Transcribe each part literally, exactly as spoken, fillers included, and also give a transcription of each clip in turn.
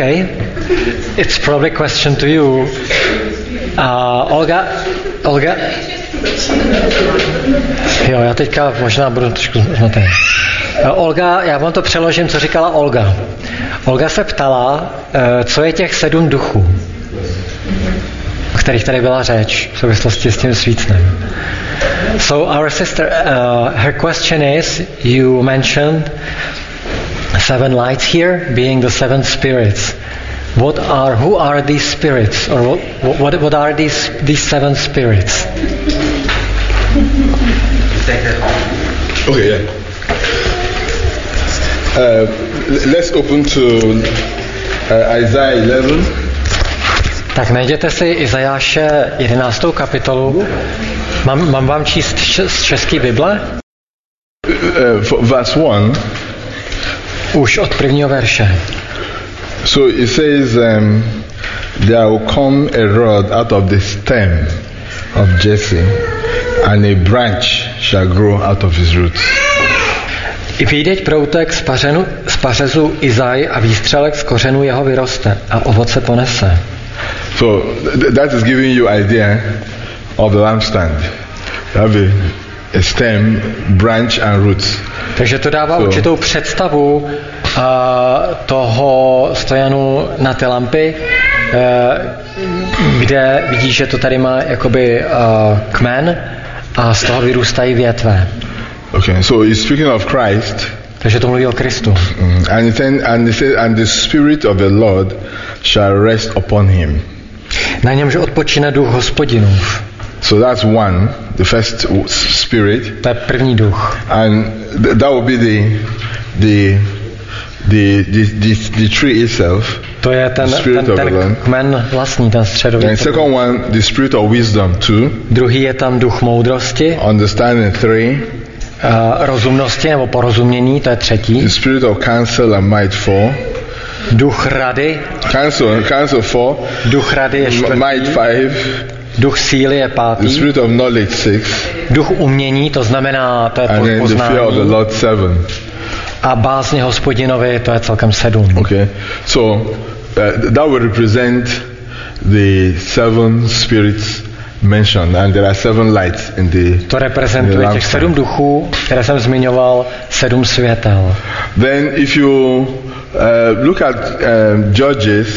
Okay, it's probably a question to you. Uh, Olga, Olga, jo, já teďka možná budu trošku zmatený. Uh, Olga, já vám to přeložím, co říkala Olga. Olga se ptala, uh, co je těch sedm duchů, o kterých tady byla řeč v souvislosti s tím svícnem. So our sister, uh, her question is, you mentioned seven lights here being the seven spirits. What are, who are these spirits, or what, what, what are these, these seven spirits? Okay, yeah. Uh, let's open to uh, Isaiah eleven. Tak najděte si Izajáše jedenáctou kapitolu. Mám, mám vám číst z české Bible? Uh, verse one. Už od prvního verše. So it says, um, there will come a rod out of the stem of Jesse, and a branch shall grow out of his roots. I vyjde proutek z, pařenu, z pařezu Izaj a výstřelek z kořenů jeho vyroste a ovoce ponese. So th- that is giving you idea of the lampstand. You have a, a stem, branch and roots. Takže to dává so, určitou představu uh, toho stojanu na ty lampy, uh, kde vidíš, že to tady má jakoby uh, kmen a z toho vyrůstají větve. Okay, so he's speaking of Christ. Takže to mluví o Kristu. Mm, and, then, and, says, and the Spirit of the Lord shall rest upon him. Na němž odpočine duch Hospodinův. So that's one, the first spirit. To je první duch. And th- that will be the the the the, the, the tree itself. To je ten, ten, ten kmen vlastní, ten středový. And second one, the spirit of wisdom two. Druhý je tam duch moudrosti. Understanding three. Uh, rozumnosti nebo porozumění, to je třetí. The spirit of counsel and might four. Duch rady. Counsel, counsel four. Duch rady je čtvrtý. Might five. Duch síly je pátý. The spirit of knowledge six. Duch umění, to znamená, to je and poznání. And the fear of the Lord seven. A bázně Hospodinovi, to je celkem sedm. Okay, so uh, that will represent the seven spirits mentioned, and there are seven lights in the. To reprezentuje těch sedm duchů, které jsem zmiňoval, sedm světel. Then, if you uh, look at um, Judges,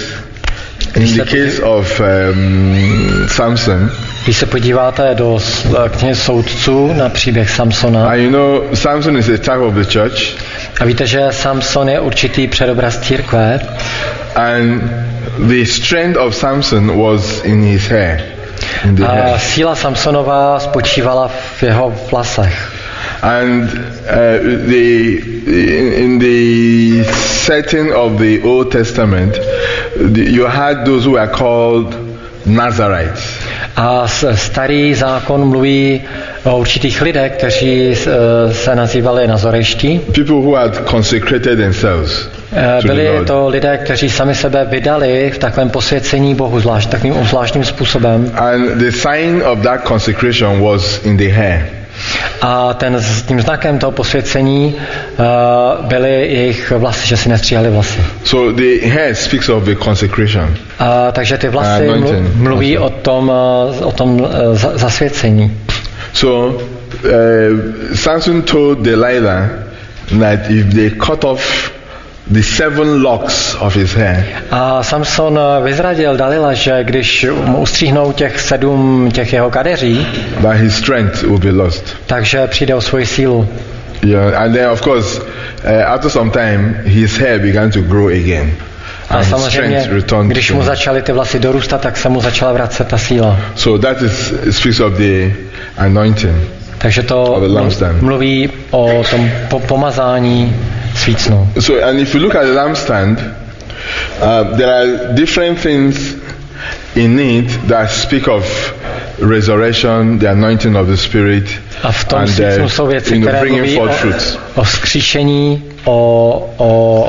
in the case of um, Samson. Když se podíváte do knihy soudců na příběh Samsona. And you know, Samson is a type of the church. A víte, že Samson je určitý předobraz církve. And the strength of Samson was in his hair. In the a hair. síla Samsonova spočívala v jeho vlasech. And uh, the in the setting of the Old Testament, the, you had those who were called Nazarites. A starý zákon mluví o určitých lidech, kteří se nazývali nazorejští. People who had consecrated themselves. Byli to lidé, kteří sami sebe vydali v takovém posvěcení Bohu, zvlášť takovým zvláštním způsobem. And the sign of that consecration was in the hair. A ten, tím znakem toho posvěcení uh, byly jejich vlasy, že si nestříhali vlasy. So the hair speaks of the consecration. Uh, takže ty vlasy mlu, mluví o tom, uh, o tom uh, zasvěcení. So uh, Samson told Delilah that if they cut off the seven locks of his hair. A Samson vyzradil Dalila, že když mu ustříhnou těch sedm těch jeho kadeří, that his strength will be lost. Takže přijde o svoji sílu. Yeah, and then of course, uh, after some time, his hair began to grow again. A samozřejmě, když mu začaly ty vlasy dorůstat, tak se mu začala vracet ta síla. So that is speaks of the anointing. Takže to mluví o tom po- pomazání svícnu. So, and if you look at the lampstand, uh, there are different things in it that speak of resurrection, the anointing of the Spirit, a v tom svícnu jsou věci, you know, které mluví o, o vzkříšení, o, o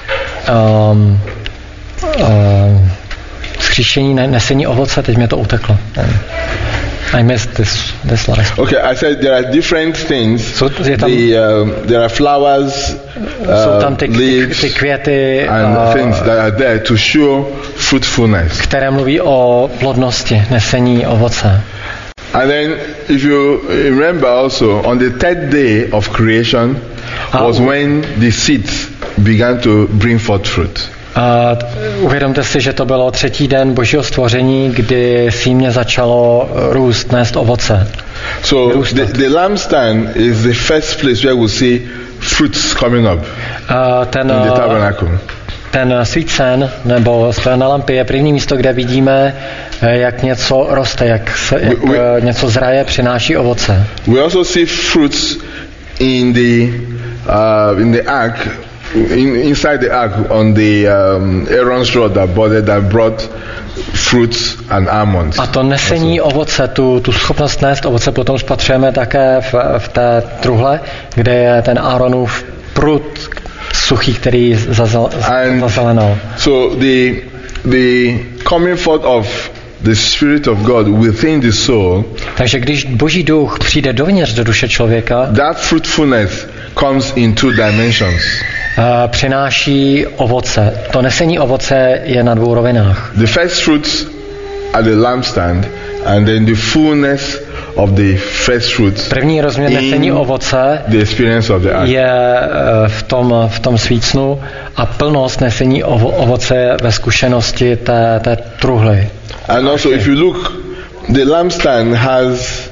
um, um, vzkříšení, nesení ovoce, teď mě to uteklo. I missed this this last. Okay, I said there are different things. Jsou, je tam, the, um, there are flowers, jsou tam ty, uh, ty, leaves, ty květy, and uh, things that are there to show fruitfulness. které mluví o plodnosti, nesení ovoce. And then, if you remember also, on the third day of creation was when the seeds began to bring forth fruit. A uvědomte si, že to bylo třetí den Božího stvoření, kdy símě začalo růst, nést ovoce. So the, the lampstand is the first place where we see fruits coming up A ten, in the tabernacle. ten svícen nebo na lampy je první místo, kde vidíme, jak něco roste, jak, se, jak we, we, něco zraje, přináší ovoce. We also see fruits in the uh, in the ark, in, inside the ark on the um, Aaron's rod that brought, that brought fruits and almonds. A to nesení also. ovoce, tu, tu schopnost nést ovoce potom spatřujeme také v, v té truhle, kde je ten Aaronův prut suchý, který zazelenal. So the the coming forth of the Spirit of God within the soul. Takže když Boží duch přijde dovnitř do duše člověka, that fruitfulness comes in two dimensions. Uh, přináší ovoce. To nesení ovoce je na dvou rovinách. The first fruits are the lampstand, and then the fullness of the first fruits. První rozměr nesení ovoce the experience of the ark. je uh, v tom v tom svícnu a plnost nesení ovo, ovoce ve zkušenosti té, té truhly. And also, if you look, the lampstand has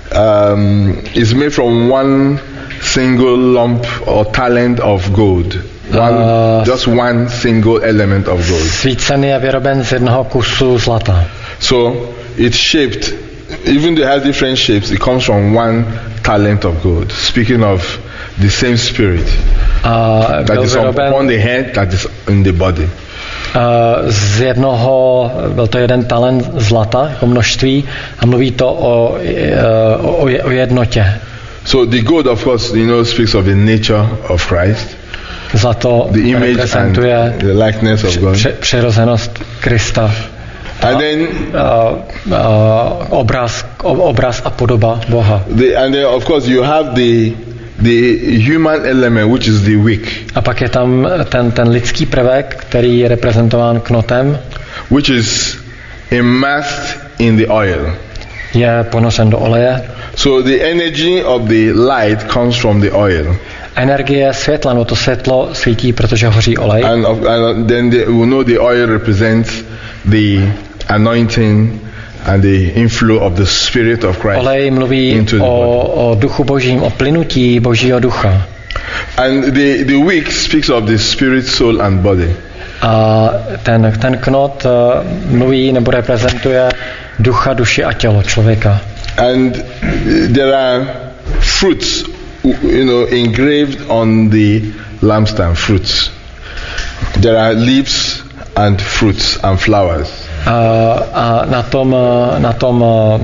um, is made from one single lump or talent of gold. One, uh, just one single element of gold. Svícen je vyroben z jednoho kusu zlata. So it's shaped, even though it has different shapes, it comes from one talent of gold. Speaking of the same spirit uh, that is vyroben, upon the head, that is in the body. Uh, z jednoho, byl to jeden talent zlata, jako množství, a mluví to o, uh, o, o jednotě. So the gold, of course, you know, speaks of the nature of Christ. Zlato the image reprezentuje and the likeness of God. Při, přirozenost Krista. A, and then uh, uh, obraz, obraz a podoba Boha. The, and then, of course, you have the the human element, which is the wick. A pak je tam ten, ten lidský prvek, který je reprezentován knotem, which is immersed in the oil. Je ponořen do oleje. So the energy of the light comes from the oil. Energie světla, no to světlo svítí, protože hoří olej. And, of, and then the, we know the oil represents the anointing and the inflow of the Spirit of Christ. Olej mluví o, o duchu božím, o plynutí božího ducha. And the, the wick speaks of the spirit, soul and body. A ten, ten knot uh, mluví nebo reprezentuje ducha, duši a tělo člověka. And there are fruits, you know, engraved on the lampstand, fruits. There are leaves and fruits and flowers. Uh, a na tom, na tom uh,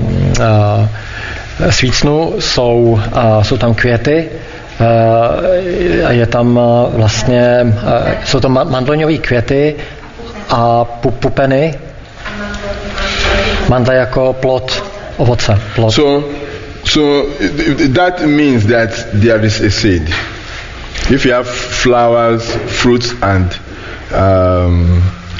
uh, svícnu jsou, uh, jsou tam květy, uh, je tam uh, vlastně, uh, jsou to mandloňové květy a pu, pupeny, mandla jako plod ovoce. Plod. So, so that means that there is a seed. If you have flowers, fruits and um,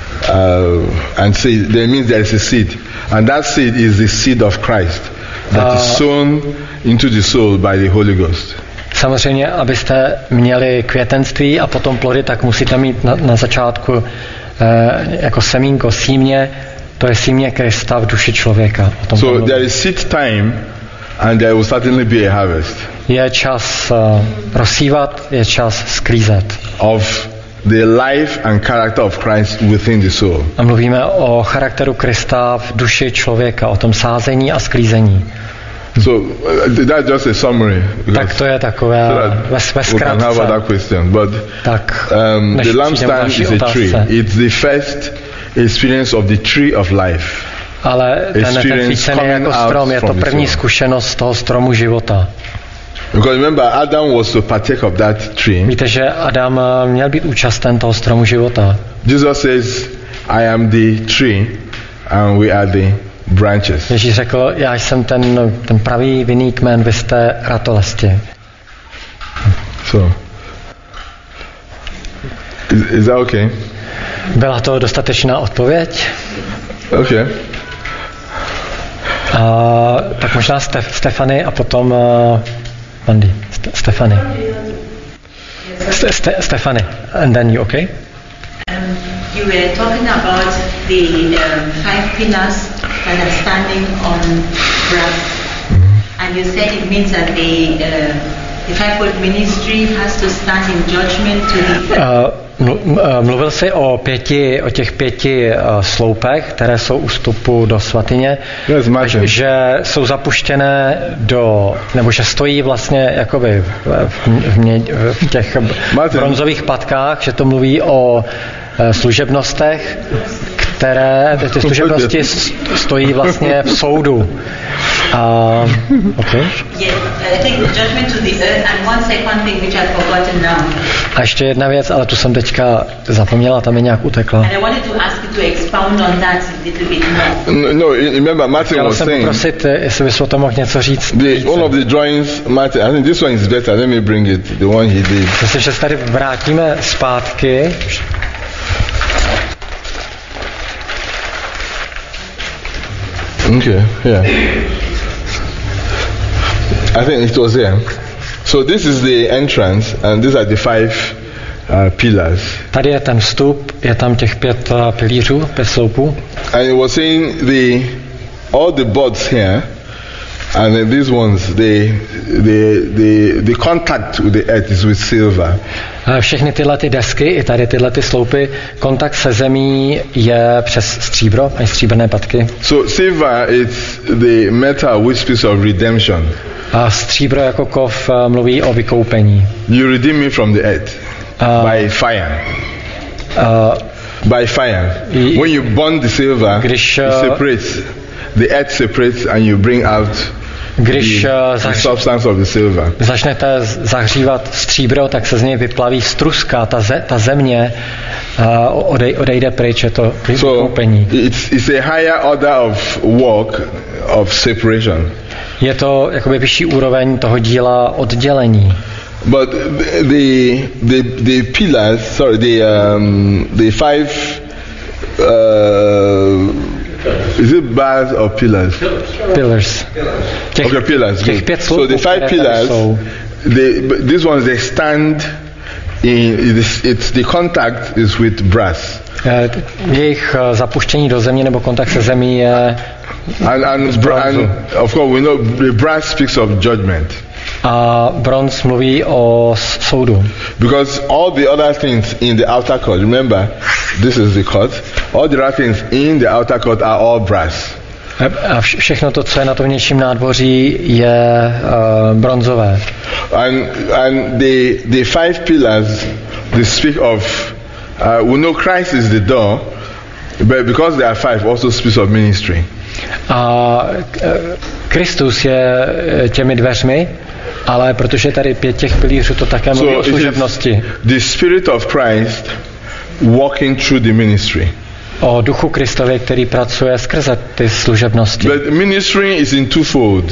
Uh, and seed, that means there is a seed, and that seed is the seed of Christ that uh, is sown into the soul by the Holy Ghost. Samozřejmě, abyste měli květenství a potom plody, tak musíte mít na, na začátku eh, jako semínko, símě, to je símě Krista v duši člověka. O tom so there is seed time and there will certainly be a harvest. Je čas uh, rozsívat, je čas sklízet. Of the life and character of Christ within the soul. A mluvíme o charakteru Krista v duši člověka, o tom sázení a sklízení. So uh, that's just a summary. Tak to je takové ve, ve zkratce. We can have other question, but tak, um, the lampstand is a tree. It's the first experience of the tree of life. Ale ten, ten svícen je jako strom, je to první zkušenost toho stromu života. Because remember, Adam was to partake of that tree. Víte, že Adam měl být účasten toho stromu života. Jesus says, I am the tree and we are the branches. Ježíš řekl, já jsem ten, ten pravý vinný kmen, vy jste ratolesti. So, is, is that okay? Byla to dostatečná odpověď? Okay. A tak možná Stef, Stefany a potom uh, Mandy. Ste, Stefany. Ste, Ste, Stefany. And then you, okay? Um, you were talking about the um, five pillars that are standing on brass, mm-hmm. and you said it means that the uh, the fivefold ministry has to stand in judgment to the. Uh, Mluvil jsi o pěti, o těch pěti uh, sloupech, které jsou u vstupu do svatyně, yes, že jsou zapuštěné do, nebo že stojí vlastně jakoby v, v, mě, v těch Martin. bronzových patkách, že to mluví o uh, služebnostech, které, ty služebnosti stojí vlastně v soudu. Uh, okay. Yes, I think judgment to the earth, and one second thing which I've forgotten now. A ještě jedna věc, ale tu jsem teďka zapomněla, tam mi nějak utekla. And I wanted to ask you to expound on that a little bit more. No, no remember Martin was jsem saying. Poprosit, jestli bys o tom mohl něco říct. The, one of the drawings, Martin, I think this one is better. Let me bring it, the one he did. Myslím, že se tady vrátíme zpátky. Okay, yeah. I think it was there. So this is the entrance, and these are the five uh, pillars. Tady je ten vstup, je tam těch pět uh, pilířů, pět sloupů. And it was saying the all the boards here, and then these ones, the the the the contact with the earth is with silver. Všechny tyhle ty desky, i tady tyhle ty sloupy, kontakt se zemí je přes stříbro, mají stříbrné patky. So silver is the metal which speaks of redemption. A stříbro jako kov mluví o vykoupení. You redeem me from the earth uh, by fire. Uh, by fire. I, When you burn the silver, když, it separates. The earth separates and you bring out Když the, the substance of the silver. Začnete zahřívat stříbro, tak se z něj vyplaví struska, ta, ze, ta země uh, odej, odejde pryč, je to vykoupení. So it's, it's a higher order of work of separation. Je to jakoby vyšší úroveň toho díla oddělení. But the the the pillars, sorry, the um, the five uh, is it bars or pillars? Pillars. Těch, okay, pillars. Těch pět so the five pillars, they, these ones they stand in. It's, it's the contact is with brass. Jejich zapuštění do země nebo kontakt se zemí je. And, and, and of course we know the brass speaks of judgment. A bronz mluví o soudu. Because all the other things in the outer court, remember, this is the court. All the other things in the outer court are all brass. A všechno to, co je na tom vnějším nádvoří, je uh, bronzové. And and the the five pillars, they speak of. Uh, we know Christ is the door, but because there are five, also speaks of ministry. A Kristus je těmi dveřmi, ale protože tady pět těch pilířů, to také mluví o služebnosti. The Spirit of Christ walking through the ministry. O duchu Kristově, který pracuje skrze ty služebnosti. But ministry is in twofold.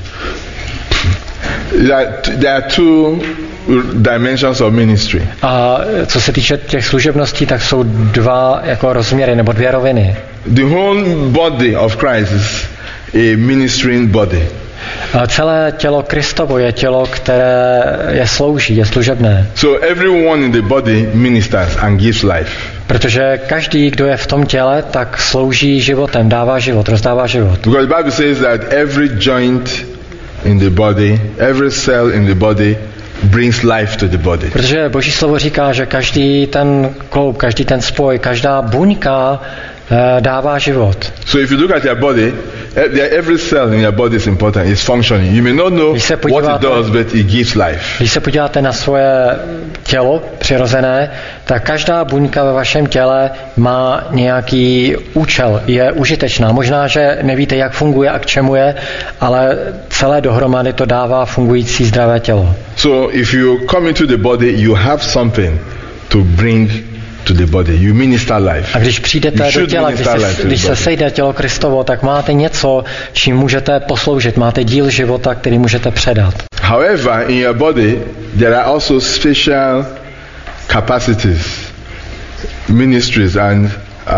There are two dimensions of ministry. A co se týče těch služebností, tak jsou dva jako rozměry nebo dvě roviny. The whole body of Christ is a ministering body. A celé tělo Kristovo je tělo, které je slouží, je služebné. So everyone in the body ministers and gives life. Protože každý, kdo je v tom těle, tak slouží životem, dává život, rozdává život. Because the Bible says that every joint in the body, every cell in the body brings life to the body. Protože Boží slovo říká, že každý ten kloub, každý ten spoj, každá buňka dává život. So if you look at your body, every cell in your body is important. It's functioning. You may not know what it does, but it gives life. Když se podíváte na svoje tělo přirozené, tak každá buňka ve vašem těle má nějaký účel, je užitečná. Možná, že nevíte, jak funguje a k čemu je, ale celé dohromady to dává fungující zdravé tělo. So if you come into the body, you have something to bring to the body. You minister life. A když přijdete You do should těla, když minister life se, to když the se body. sejde tělo Kristovo, tak máte něco, čím můžete posloužit. Máte díl života, který můžete předat. However, in your body, there are also special capacities, ministries, and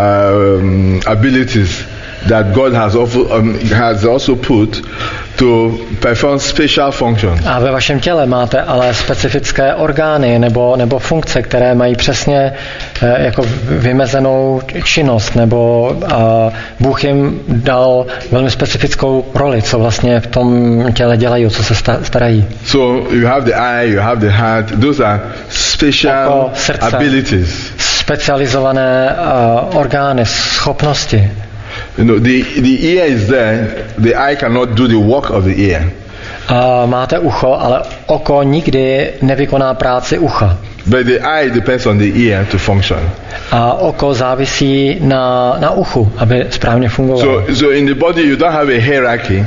um, abilities that God has also, um, has also put to perform special functions. A ve vašem těle máte ale specifické orgány nebo, nebo funkce, které mají přesně eh, jako vymezenou činnost, nebo uh, Bůh jim dal velmi specifickou roli, co vlastně v tom těle dělají, o co se sta- starají. So you have the eye, you have the heart. Those are special Oko, srdce. abilities. Specializované uh, orgány, schopnosti. You know, the, the ear is there. The eye cannot do the work of the ear. Uh, máte ucho, ale oko nikdy nevykoná práci ucha. But the eye depends on the ear to function. A oko závisí na, na uchu, aby správně fungovalo. So, so in the body you don't have a hierarchy.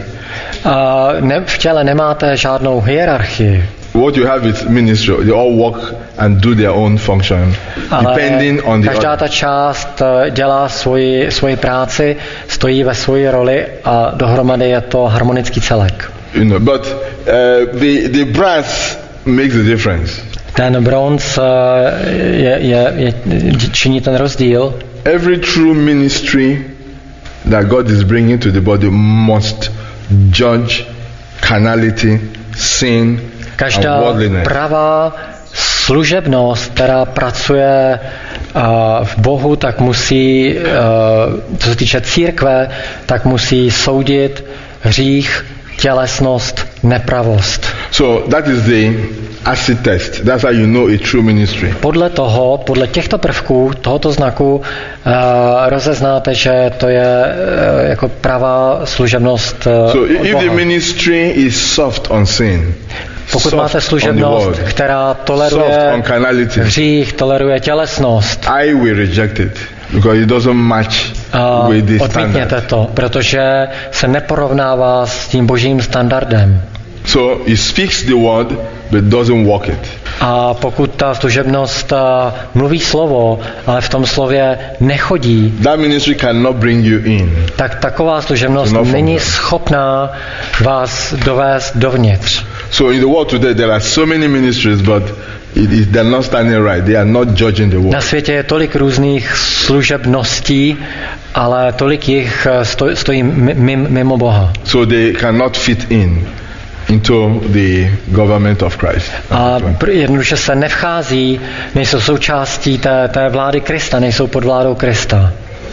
A ne, v těle nemáte žádnou hierarchii. What you have is ministry. They all work and do their own function, Ale depending on the každá other. ta část eh, dělá svoji, svoji práci, stojí ve svoji roli a dohromady je to harmonický celek. You know, but uh, the the brass makes the difference. Ten bronz eh, je, je, je, činí ten rozdíl. Every true ministry that God is bringing to the body must judge carnality, sin, Každá and worldliness. pravá služebnost, která pracuje uh, v Bohu, tak musí, uh, co se týče církve, tak musí soudit hřích, tělesnost, nepravost. So that is the acid test. That's how you know a true ministry. Podle toho, podle těchto prvků, tohoto znaku, uh, rozeznáte, že to je uh, jako pravá služebnost uh, So od if Boha. the ministry is soft on sin, Pokud soft máte on the služebnost, world, která soft toleruje on carnality, hřích, toleruje tělesnost, I will reject it because it doesn't match a with the odmítněte standard. to, protože se neporovnává s tím božím standardem. So he speaks the word but doesn't walk it. A pokud ta služebnost a, mluví slovo, ale v tom slově nechodí, That ministry cannot bring you in. tak taková služebnost To není nefunguje. schopná vás dovést dovnitř. So in the world today there are so many ministries, but it is, they're not standing right. They are not judging the Na world. světě je tolik různých služebností, ale tolik jich eh, sto, stojí mimo, mimo Boha. So they cannot fit in into the government of Christ. A pr- jednoduše se nevchází, nejsou součástí té, té vlády Krista, nejsou pod vládou Krista.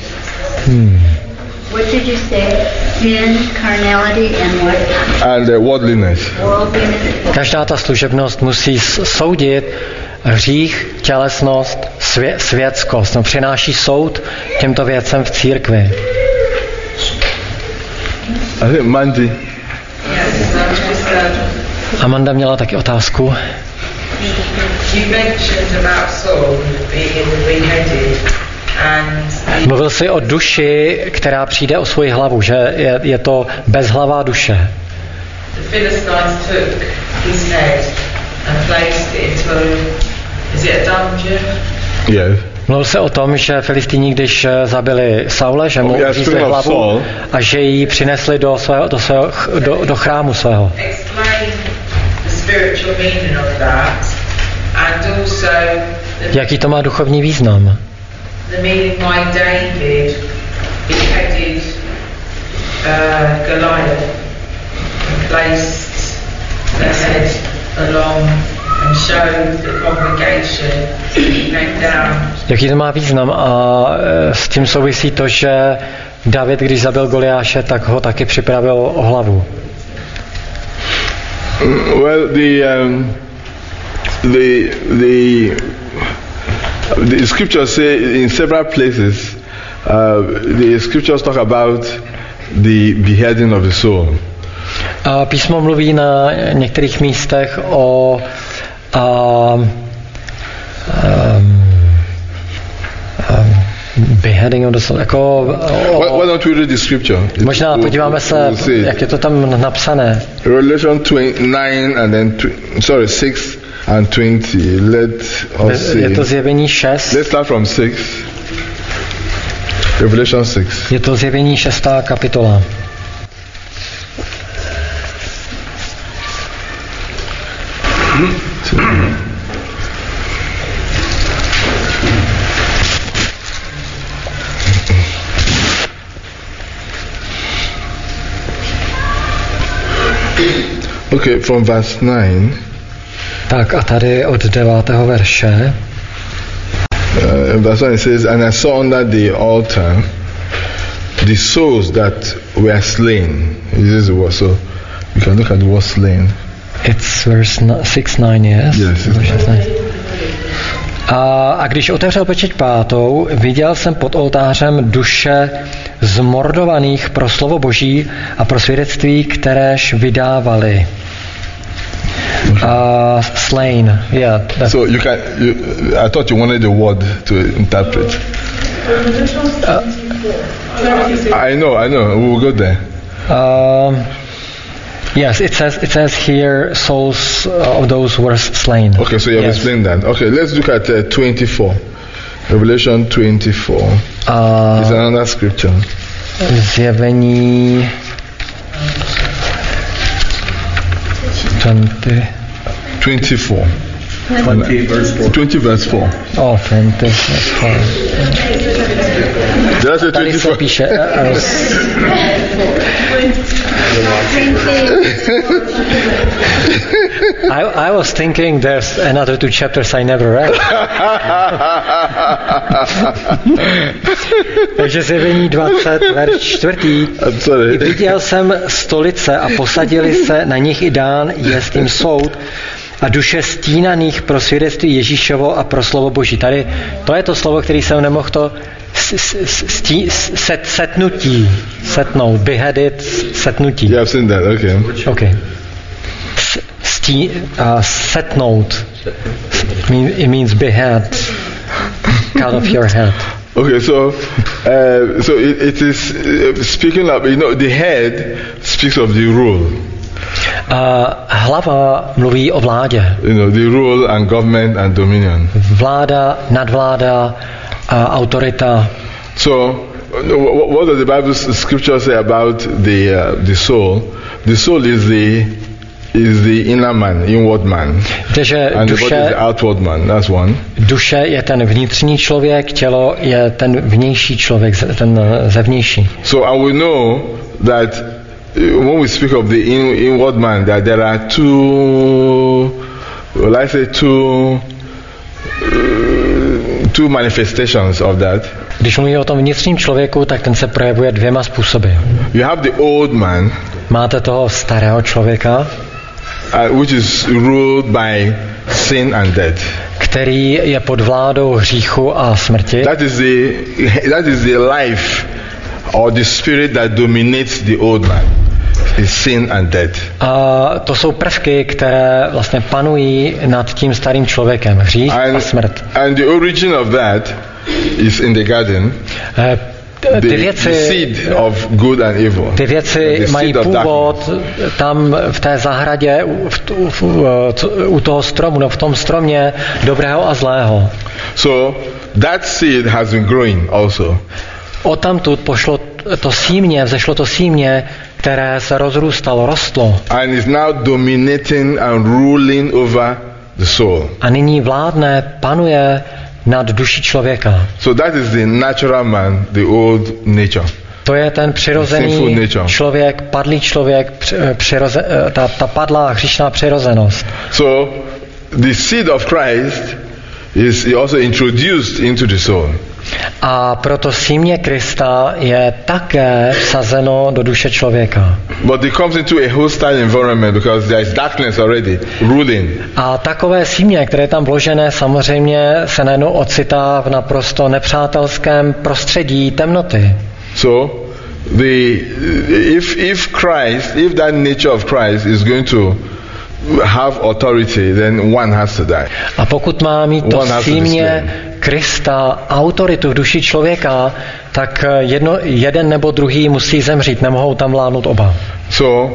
Hmm. What did you say? Sin, carnality, and what? And uh, worldliness. Worldliness. Každá ta služebnost musí s- soudit hřích, tělesnost, svě- světskost. No, přináší soud těmto věcem v církvi. I think Mandy. Amanda měla taky otázku. You mentioned about Saul being beheaded, and Mluvil jsi o duši, která přijde o svoji hlavu, že je, je to bezhlavá duše. the Philistines took his head and placed it into a, is it a dungeon? Yes. Mluvil se o tom, že Filistýni, když zabili Saule, že mu Oh, yeah, řízli speaking of hlavu Saul. a že ji přinesli do, svého, do, svého, ch- do, do chrámu svého. Explain the spiritual meaning of that, and also the, Jaký to má duchovní význam? the meaning why David beheaded uh, Goliath and placed the head along and showed the congregation he came down. Jaký to má význam? A e, s tím souvisí to, že David, když zabil Goliáše, tak ho taky připravil o hlavu. Mm, Well, the um, the the the scriptures say in several places. Uh, the scriptures talk about the beheading of the soul. A písmo mluví na některých místech o a, um, um, beheading of the soul, jako Why, why o, don't we read the scripture? možná We'll- podíváme se, we'll see. jak je to tam napsané. Revelation twenty-nine and then tw- sorry six and twenty. Let us see. Je to Zjevení šest. Let's start from six. Revelation six. Je to Zjevení šestá kapitola. Okay, from verse nine. Tak a tady od devátého verše. Uh, verse one it says, and I saw under the altar the souls that were slain. This is the word, so you can look at the word slain. It's verse six nine, yes? Yes. A, a když otevřel pečeť pátou, viděl jsem pod oltářem duše zmordovaných pro slovo Boží a pro svědectví, kteréž vydávali. Uh, slain, yeah. So you can. You, I thought you wanted the word to interpret. Uh, I know, I know. We will go there. Um, yes, it says it says here souls of those who were slain. Okay, so you have yes. explained that. Okay, let's look at uh, twenty-four. Revelation twenty-four. Uh, It's another scripture. Zjevení twenty. twenty-four. twenty verse four. twenty verse four. Oh, twenty verse four. Did I say Tady se twenty-four? píše uh, uh, I, I was thinking there's another two chapters I never read. Takže Zjevení dvacet, verš čtvrtý. I'm sorry. Viděl jsem stolice a posadili se na nich i dán jest jim soud a duše stínaných pro svědectví Ježíšovo a pro slovo Boží. Tady to je to slovo, který jsem nemohl to stí, set, setnutí, setnout, beheaded, setnutí. Yeah, I've seen that. Okay. Okay. Stí, uh, setnout. It means behead. Cut off your head. Okay, so uh, so it, it is uh, speaking of, you know, the head speaks of the rule. Uh, hlava mluví o vládě. You know, the rule and government and dominion. Vláda, nadvláda, uh, autorita. So, what, what does the Bible scripture say about the uh, the soul? The soul is the is the inner man, inward man, Takže and the body is duše, the outward man. That's one. duše je ten vnitřní člověk, tělo je ten vnější člověk, ten zevnější. So, and we know that when we speak of the in, inward man, that there are two, well, I say two, uh, two manifestations of that. Když mluví o tom vnitřním člověku, tak ten se projevuje dvěma způsoby. You have the old man, Máte toho starého člověka, uh, which is ruled by sin and death. který je pod vládou hříchu a smrti. That is the that is the life or the spirit that dominates the old man. Is sin and death. A to jsou prvky, které vlastně panují nad tím starým člověkem. Hřích a And, smrt. and the origin of that is in the garden. Eh, The, Ty the věci, seed of good and evil. ty věci The mají seed of původ darkness. tam v té zahradě, v, v, v, u toho stromu, no v tom stromě dobrého a zlého. So that seed has been growing also. Odtamtud pošlo to símě, vzešlo to símě, které se rozrůstalo, rostlo. And is now dominating and ruling over the soul. A nyní vládne, panuje nad duší člověka. So that is the natural man, the old nature. To je ten Sinful přirozený nature. člověk, padlý člověk, přiroze, ta, ta padlá hříšná přirozenost. So the seed of Christ is also introduced into the soul. A proto símě Krista je také vsazeno do duše člověka. But it comes into a hostile environment because there is darkness already ruling. A takové símě, které je tam vložené, samozřejmě se najednou ocitá v naprosto nepřátelském prostředí temnoty. So the if if Christ, if that nature of Christ is going to have authority, then one has to die. A pokud má mít to One has to be símě slain. Krista autoritu v duši člověka, tak jedno, jeden nebo druhý musí zemřít, nemohou tam vládnout oba. So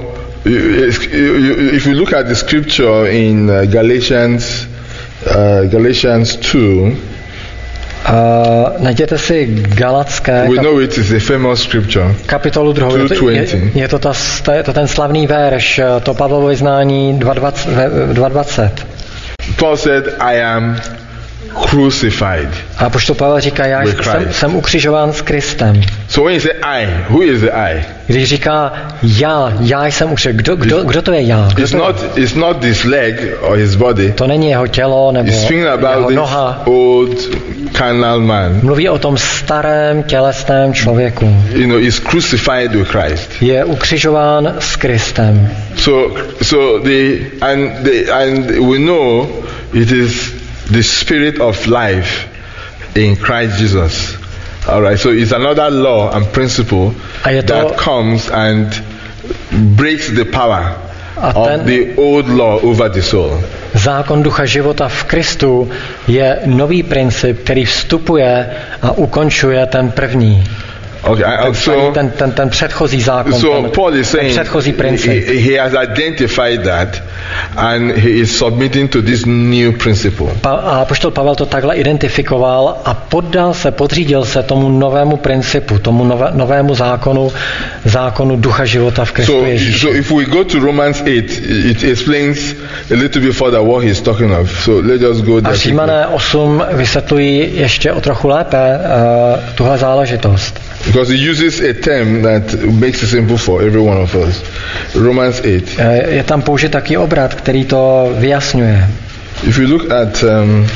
if you look at the scripture in Galatians, uh, Galatians two, Uh, najděte si Galatské we know it is a famous scripture. Kapitolu druhou. Je, je to, ta, je to ten slavný verš, to Pavlovo vyznání dva dvacet. Paul said, I am crucified. A apoštol Pavel říká, já jsem, jsem ukřižován s Kristem. So when you say I, who is the I? Když říká já, já jsem ukřižován, kdo, kdo, kdo to je já? It's not, it's not his leg or his body. To není jeho tělo nebo jeho noha. Old carnal man. Mluví o tom starém tělesném člověku. You know, he's crucified with Christ. Je ukřižován s Kristem. So, so the and the and we know it is the spirit of life in Christ Jesus. All right. So it's another law and principle that comes and breaks the power of the old law over the soul. Zákon ducha života v Kristu je nový princip, který vstupuje a ukončuje ten první. Okay, ten, so, ten, ten, ten předchozí zákon, so ten, Paul is saying ten předchozí princip. He, he has identified that and he is submitting to this new principle. Pa, a apoštol Pavel to takhle identifikoval a poddal se, podřídil se tomu novému principu, tomu nové, novému zákonu, zákonu ducha života v Kristu so, Ježíši. So if we go to Romans eight, it explains a little bit further what he's talking of. So let us go there. A Římané osm vysvětlují ještě o trochu lépe uh, tuhle záležitost. Because he uses a term that makes it simple for every one of us. Romans eight. Je tam použit taky obrat, který to vyjasňuje. If you look at um,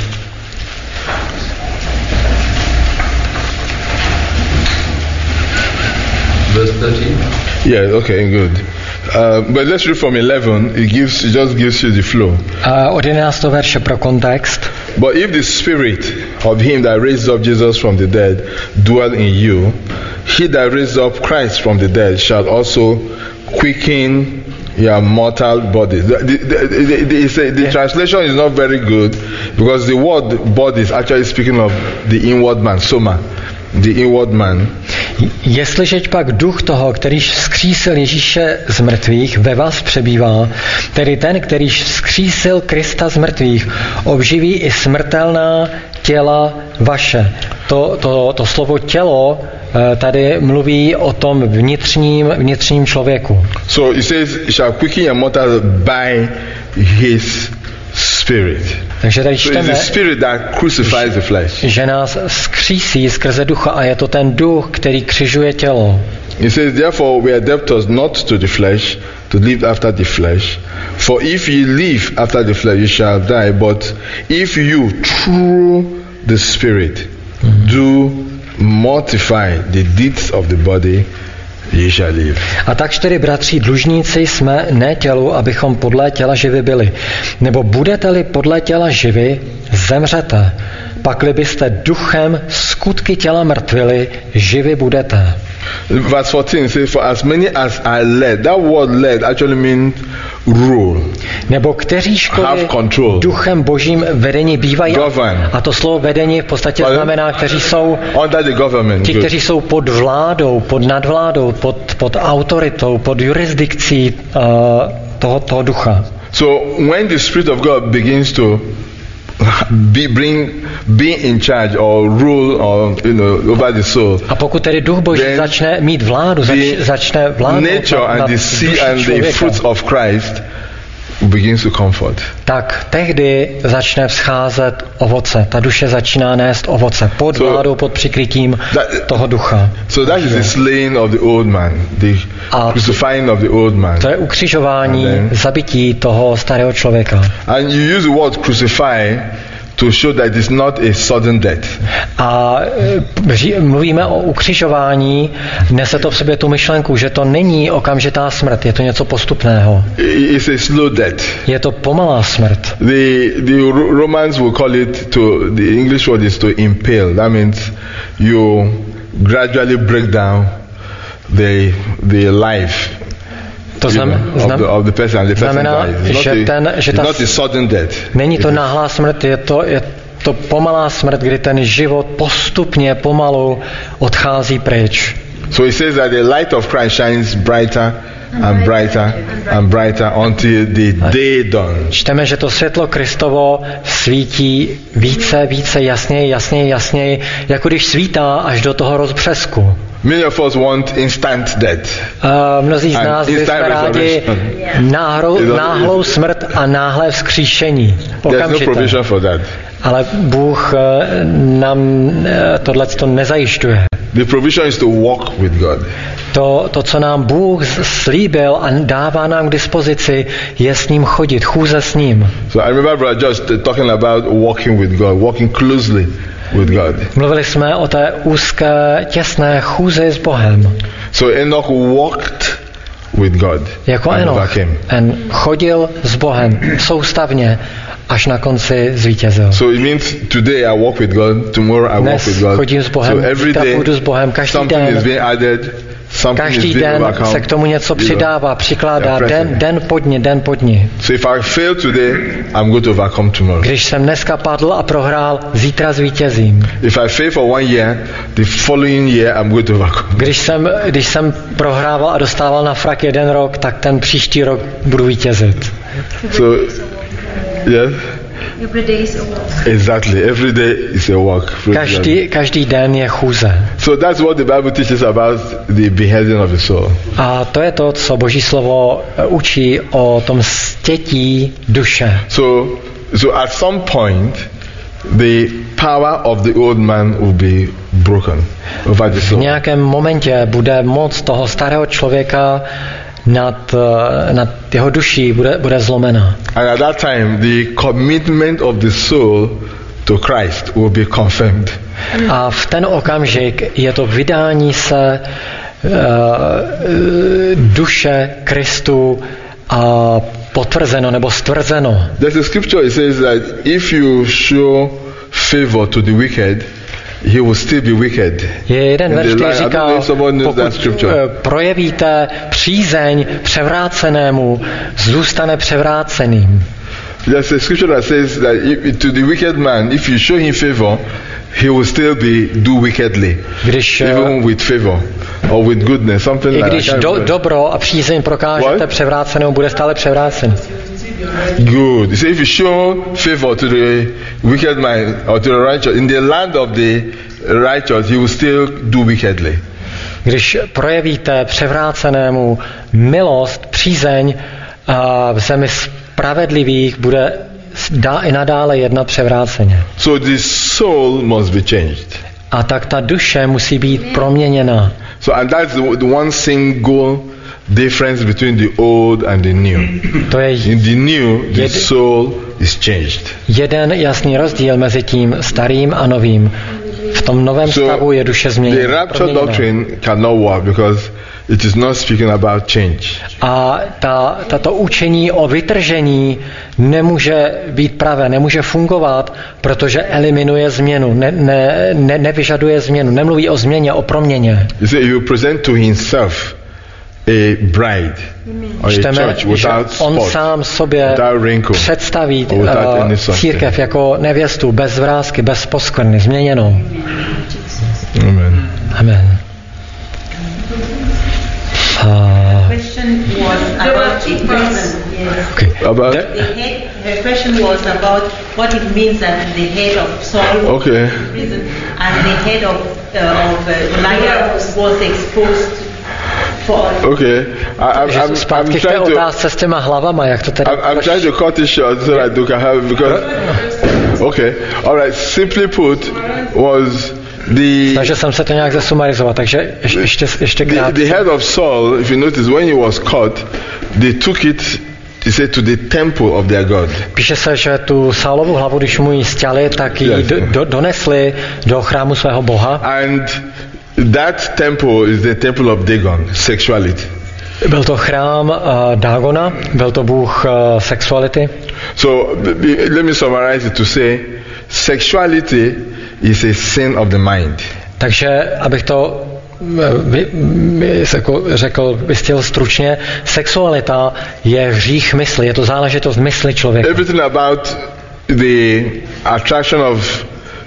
verse thirteen. Yeah, okay, good. Uh, but let's read from eleven. It gives, it just gives you the flow. A od jedenáctého verše pro kontext. But if the spirit of him that raised up Jesus from the dead dwell in you, he that raised up Christ from the dead shall also quicken your mortal body. The, the, the, the, the, the yeah. translation is not very good because the word body is actually speaking of the inward man, soma. The inward man. Jestliže pak duch toho, kterýž vzkřísil Ježíše z mrtvých, ve vás přebývá, tedy ten, kterýž vzkřísil Krista z mrtvých, obživí i smrtelná těla vaše. To, to, to slovo tělo tady mluví o tom vnitřním, vnitřním člověku. So it says, shall quicken your mortal by his spirit. Takže tady čteme, že nás vzkřísí skrze ducha a je to ten duch, který křižuje tělo. It says, therefore we are debtors not to the flesh, to live after the flesh. For if you live after the flesh, you shall die. But if you through the Spirit mm-hmm. do mortify the deeds of the body, ye shall live. A tak čtyři bratři dlužníci jsme ne tělu, abychom podle těla živi byli. Nebo budete-li podle těla živi, zemřete. Pakli byste duchem skutky těla mrtvili, živi budete. Verse fourteen says, for as many as are led. That word led actually means rule. Nebo kteří školy duchem božím vedení bývají. Govern. A to slovo vedení v podstatě Pardon? znamená, kteří jsou under the government. Ti, kteří jsou pod vládou, pod nadvládou, pod, pod autoritou, pod jurisdikcí uh, toho, toho ducha. So when the Spirit of God begins to Be, bring, be in charge or rule or, you know, over the soul. A pokud tedy duch boží začne mít vládu, zač, začne vládnout nature nad, and the seed and the fruits of Christ begins to comfort. Tak tehdy začne vzcházet ovoce. Ta duše začíná nést ovoce pod so, vládou, pod přikrytím that, toho ducha. So that is the slaying of the old man, the a crucifying of the old man. To je ukřižování, then, zabití toho starého člověka. And you use the word crucify to show that it's not a sudden death. A mluvíme o ukřižování, nese to v sobě tu myšlenku, že to není okamžitá smrt, je to něco postupného. It's a slow death. Je to pomalá smrt. The the Romans will call it to the English word is to impale. That means you gradually break down the the life. To znam, znam, of the person, the znamená, že, ten, že ta, není to náhlá smrt, je to, je to pomalá smrt, kdy ten život postupně, pomalu odchází pryč. So he says that the light of Christ shines brighter and brighter and brighter until the day dawn. Čteme, že to světlo Kristovo svítí více, více, jasněji, jasněji, jasněji, jako když svítá až do toho rozbřesku. Many of us want instant death. Uh, mnozí z nás by jsme rádi náhlou, náhlou smrt a náhlé vzkříšení. There's no provision for that. Ale Bůh nám tohleto nezajišťuje. The provision is to walk with God. To, to, co nám Bůh slíbil a dává nám k dispozici, je s ním chodit, chůze s ním. So I remember brother just talking about walking with God, walking closely with God. Mluvili jsme o té úzké, těsné chůzi s Bohem. So Enoch walked with God. Jako Enoch. En chodil s Bohem soustavně, až na konci zvítězil. So it means today I walk with God, tomorrow I walk with God. Chodím s Bohem, so every day budu s Bohem, každý something den, is being added, something každý is being den overcome, se k tomu něco přidává, přikládá, den, den po dni, den po dni. So if I fail today, I'm going to overcome tomorrow. Když jsem dneska padl a prohrál, zítra zvítězím. If I fail for one year, the following year I'm going to overcome. Když jsem, když jsem prohrával a dostával na frak jeden rok, tak ten příští rok budu vítězit. So, yes. Every day is a walk. Exactly. Every day is a walk. Každý, každý den je chůze. So that's what the Bible teaches about the beheading of the soul. A to je to, co Boží slovo učí o tom stětí duše. So, so at some point, the power of the old man will be broken over the V soul. nějakém momentě bude moc toho starého člověka nad, nad jeho duší bude, bude zlomena. And at that time, the commitment of the soul to Christ will be confirmed. A v ten okamžik je to vydání se uh, duše Kristu a potvrzeno nebo stvrzeno. There's a scripture that says that if you show favor to the wicked, he will still be wicked. Je jeden verš, který říká, pokud projevíte přízeň převrácenému, zůstane převráceným. There's a scripture that says that if, to the wicked man, if you show him favor, he will still be do wickedly, když, even with favor or with goodness, something like that. I když do, dobro a přízeň prokážete What? převrácenému, bude stále převrácen. Good. So if you show favor to the wicked man or to the righteous, in the land of the righteous, he will still do wickedly. Když projevíte převrácenému milost, přízeň a v zemi spravedlivých, bude dá i nadále jednat převráceně. So the soul must be changed. A tak ta duše musí být proměněna. So and that's the, the one single difference between the old and the new. To je in the new, the jed, soul is changed. Jeden jasný rozdíl mezi tím starým a novým. V tom novém so stavu je duše změněna. The rapture doctrine cannot work because it is not speaking about change. A ta, tato učení o vytržení nemůže být pravé, nemůže fungovat, protože eliminuje změnu, ne, ne, ne, nevyžaduje změnu, nemluví o změně, o proměně. You see, he will present to himself a bride or a church without spot, on sám sobě představí uh, církev jako nevěstu bez vrásky, bez poskvrny, změněnou. Amen. Amen. Uh, question was about the prison. Okay. About the head, her question was about what it means that the head of Saul was okay. in prison and the head of uh, of uh, Elijah was exposed. Okay, I, I'm, I'm, I'm trying to. S těma hlavama, jak to teda I'm, I'm trying to cut it short so that you can have because. Okay, all right. Simply put, was the. Snažil jsem se to nějak zasumarizovat, takže ještě ještě krátce. The, the head of Saul, if you notice, when he was cut, they took it. They said to the temple of their God. Píše se, že tu Saulovu hlavu, když mu ji sťali, tak ji yes. do, do, donesli do chrámu svého boha. And that temple is the temple of Dagon, sexuality. Byl to chrám uh, Dagona, byl to bůh uh, sexuality. So let me summarize it to say, sexuality is a sin of the mind. Takže, abych to vy, vy, jako řekl, vystěl stručně, sexualita je hřích mysli, je to záležitost mysli člověka. Everything about the attraction of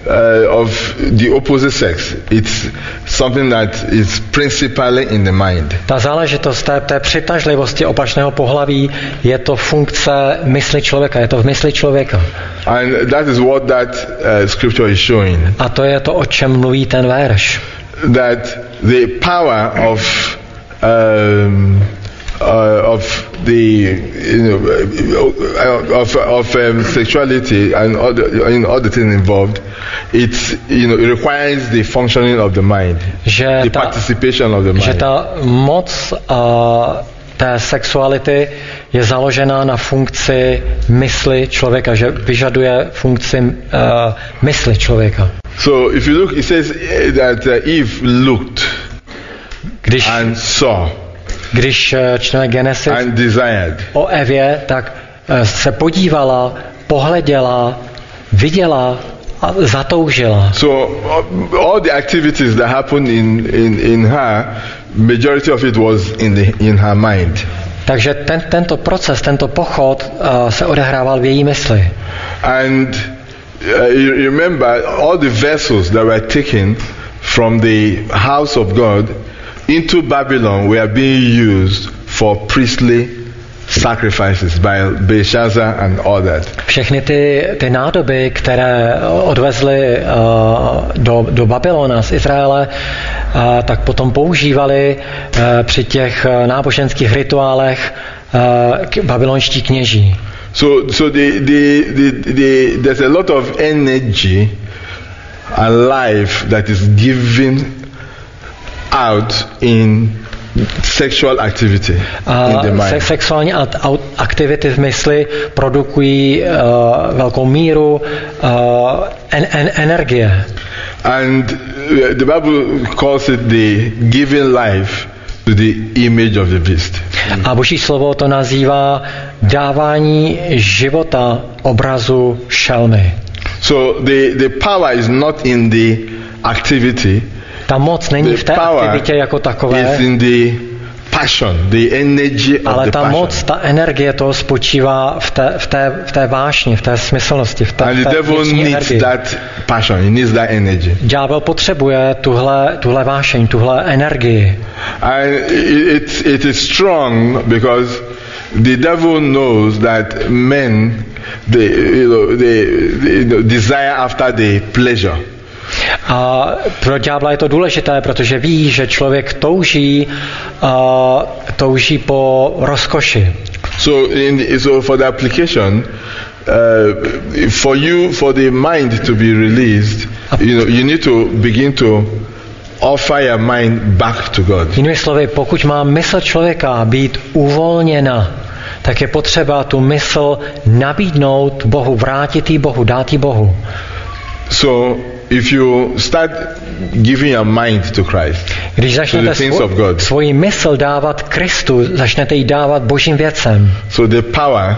uh, of the opposite sex. It's something that is principally in the mind. Ta záležitost té, té přitažlivosti opačného pohlaví je to funkce mysli člověka, je to v mysli člověka. And that is what that uh, scripture is showing. A to je to, o čem mluví ten verš. That the power of um, uh, of the you know of of um, sexuality and all the, you know, all the things involved, it's you know it requires the functioning of the mind, že the ta, participation of the mind. Že ta moc a té sexuality je založená na funkci mysli člověka, že vyžaduje funkci uh, mysli člověka. So if you look, it says that uh, Eve looked Když, and saw když čteme Genesis and desired. o Evě, tak se podívala, pohleděla, viděla a zatoužila. So all the activities that happened in, in, in her, majority of it was in, the, in her mind. Takže ten, tento proces, tento pochod uh, se odehrával v její mysli. And uh, you remember all the vessels that were taken from the house of God into Babylon were being used for priestly sacrifices by Belshazzar and all that. Všechny ty, ty nádoby, které odvezli uh, do, do Babylona z Izraele, uh, tak potom používali uh, při těch uh, náboženských rituálech uh, babylonští kněží. So, so the, the, the, the, there's a lot of energy and life that is given out in sexual activity in the mind. Se, sexuální aktivity v mysli produkují uh, velkou míru uh, en, en, energie. And uh, the Bible calls it the giving life to the image of the beast. A Boží slovo to nazývá dávání života obrazu šelmy. So the, the power is not in the activity. Ta moc není v té aktivitě jako takové, in the passion, the energy of ale the ta passion. moc, ta energie toho spočívá v té, v té, v té vášni, v té smyslnosti, v té, And the v té devil vnitřní needs energii. that passion, he needs that energy. Ďábel potřebuje tuhle, tuhle vášeň, tuhle energii. And it, it is strong because the devil knows that men they, you know, they, they you know, desire after the pleasure. A pro ďábla je to důležité, protože ví, že člověk touží, uh, touží po rozkoši. So, in, so for the application, uh, for you, for the mind to be released, you know, you need to begin to offer your mind back to God. Jinými slovy, pokud má mysl člověka být uvolněna, tak je potřeba tu mysl nabídnout Bohu, vrátit jí Bohu, dát jí Bohu. So, if you start giving your mind to Christ, Když začnete svo- svoji mysl dávat Kristu, začnete ji dávat božím věcem. So the power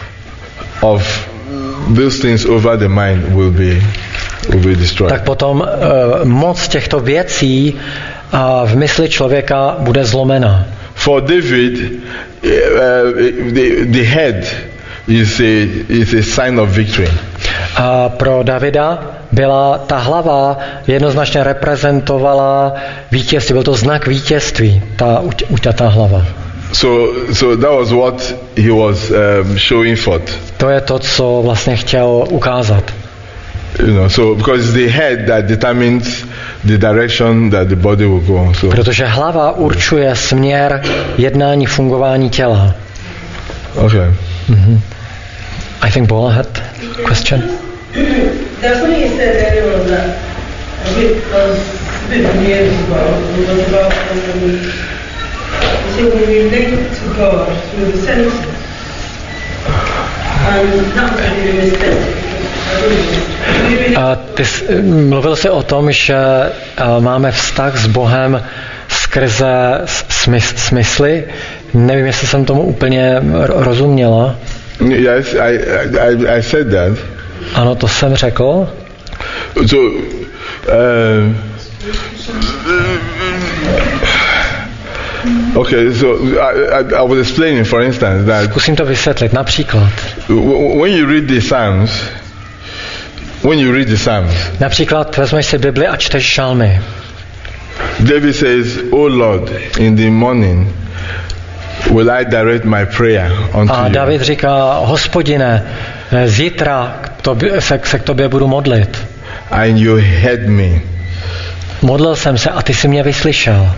of those things over the mind will be will be destroyed. Tak potom uh, moc těchto věcí uh, v mysli člověka bude zlomena. For David, uh, the, the head is a is a sign of victory. A pro Davida byla ta hlava jednoznačně reprezentovala vítězství, byl to znak vítězství, ta uťatá hlava. So, so that was what he was um, showing forth. To je to, co vlastně chtěl ukázat. You know, so because it's the head that determines the direction that the body will go. So. Protože hlava určuje směr jednání, fungování těla. Okay. Mm-hmm. I think Bola had a question. That's what he said earlier on that a bit, uh, a bit years ago, it was about um, you see when we relate to God through the senses, and that was really a mistake. A ty jsi, mluvil jsi o tom, že uh, máme vztah s Bohem skrze smysl, smysly. Nevím, jestli jsem tomu úplně rozuměla. Yes, I, I, I said that. Ano, to jsem řekl. So, uh, okay, so I, I, I was explaining, for instance, that Zkusím to vysvětlit. Například, when you read the Psalms, when you read the Psalms, Například vezmeš si Bibli a čteš žalmy. David says, "O Lord, in the morning will I direct my prayer unto A you." David říká, Hospodine, zítra k tobě, se, se k tobě budu modlit. And you heard me. Modlil jsem se a ty jsi mě vyslyšel.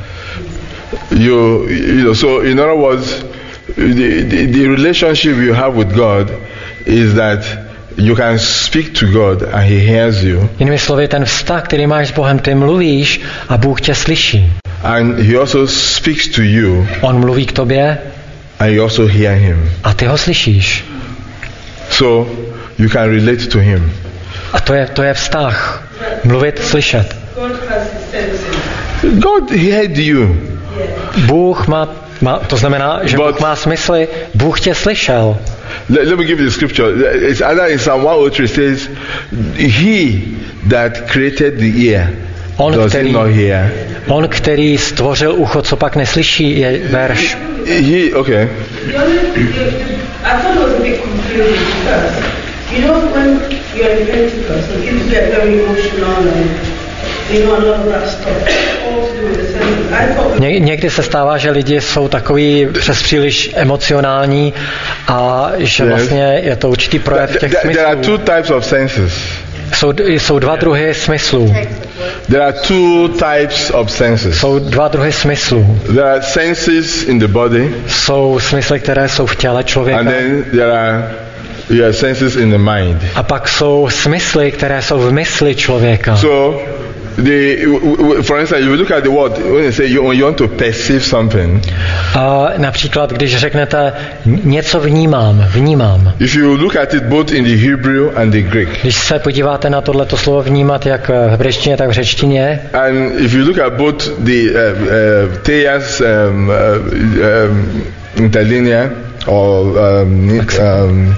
You, you know, so in other words, the, the, the relationship you have with God is that you can speak to God and He hears you. Jinými slovy, ten vztah, který máš s Bohem, ty mluvíš a Bůh tě slyší. And He also speaks to you On mluví k tobě and you also hear Him. a ty ho slyšíš. So you can relate to Him. A to je, to je vztah. Mluvit, slyšet. God has his senses. God heard you. Bůh má, má to znamená, že But- Bůh má smysly. Bůh tě slyšel. Let, let me give you the scripture. It's either in Psalm one oh three says, "He that created the ear, On, does he který, not hear?" on, který stvořil ucho, co pak neslyší, je verš. He, okay. The only, the, the, I thought it was a bit confusing because, you know, when you're in Pentecost, and people get very emotional and, you know, a lot of that stuff, all to do with the senses. I thought Ně, někdy se stává, že lidi jsou takový přes příliš emocionální a že Yes. vlastně je to určitý projev těch There, there are two smyslů. types of senses. Jsou, jsou dva druhy smyslů. There are two types of senses. Jsou dva druhy smyslů. There are senses in the body, Jsou smysly, které jsou v těle člověka. and then there are yeah, senses in the mind. A pak jsou smysly, které jsou v mysli člověka. So, the, w- w- for instance, you look at the word when you say you, when you want to perceive something. A například, když řeknete něco vnímám, vnímám. If you look at it both in the Hebrew and the Greek, Když se podíváte na tohleto slovo vnímat jak v hebrejštině, tak v řečtině, and if you look at both the uh, uh, Thayer's um, uh, um, interlinear or um, um,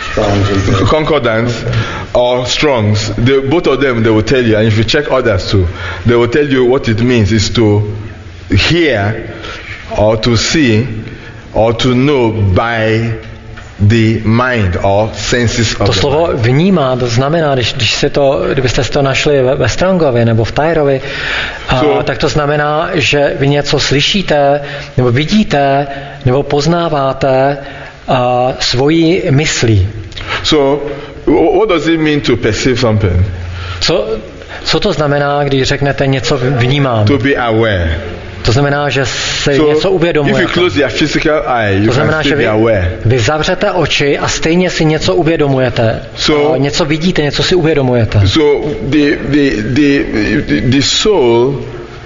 concordance or Strong's, they, both of them they will tell you, and if you check others too, they will tell you what it means is to hear or to see or to know by the mind or senses of to the slovo mind. vnímat znamená, když, když si to, kdybyste si to našli ve, ve Strongovi nebo v Tyrovi, a, So- tak to znamená, že vy něco slyšíte, nebo vidíte, nebo poznáváte a, svojí myslí. So, wh- what does it mean to perceive something? Co, co to znamená, když řeknete něco vnímám? To be aware. To znamená, že si So, něco if you uvědomujete. close your physical eye, you To can znamená, že still vy, be aware. vy zavřete oči a stejně si něco uvědomujete. So- A něco vidíte, něco si uvědomujete. So the the the the, the soul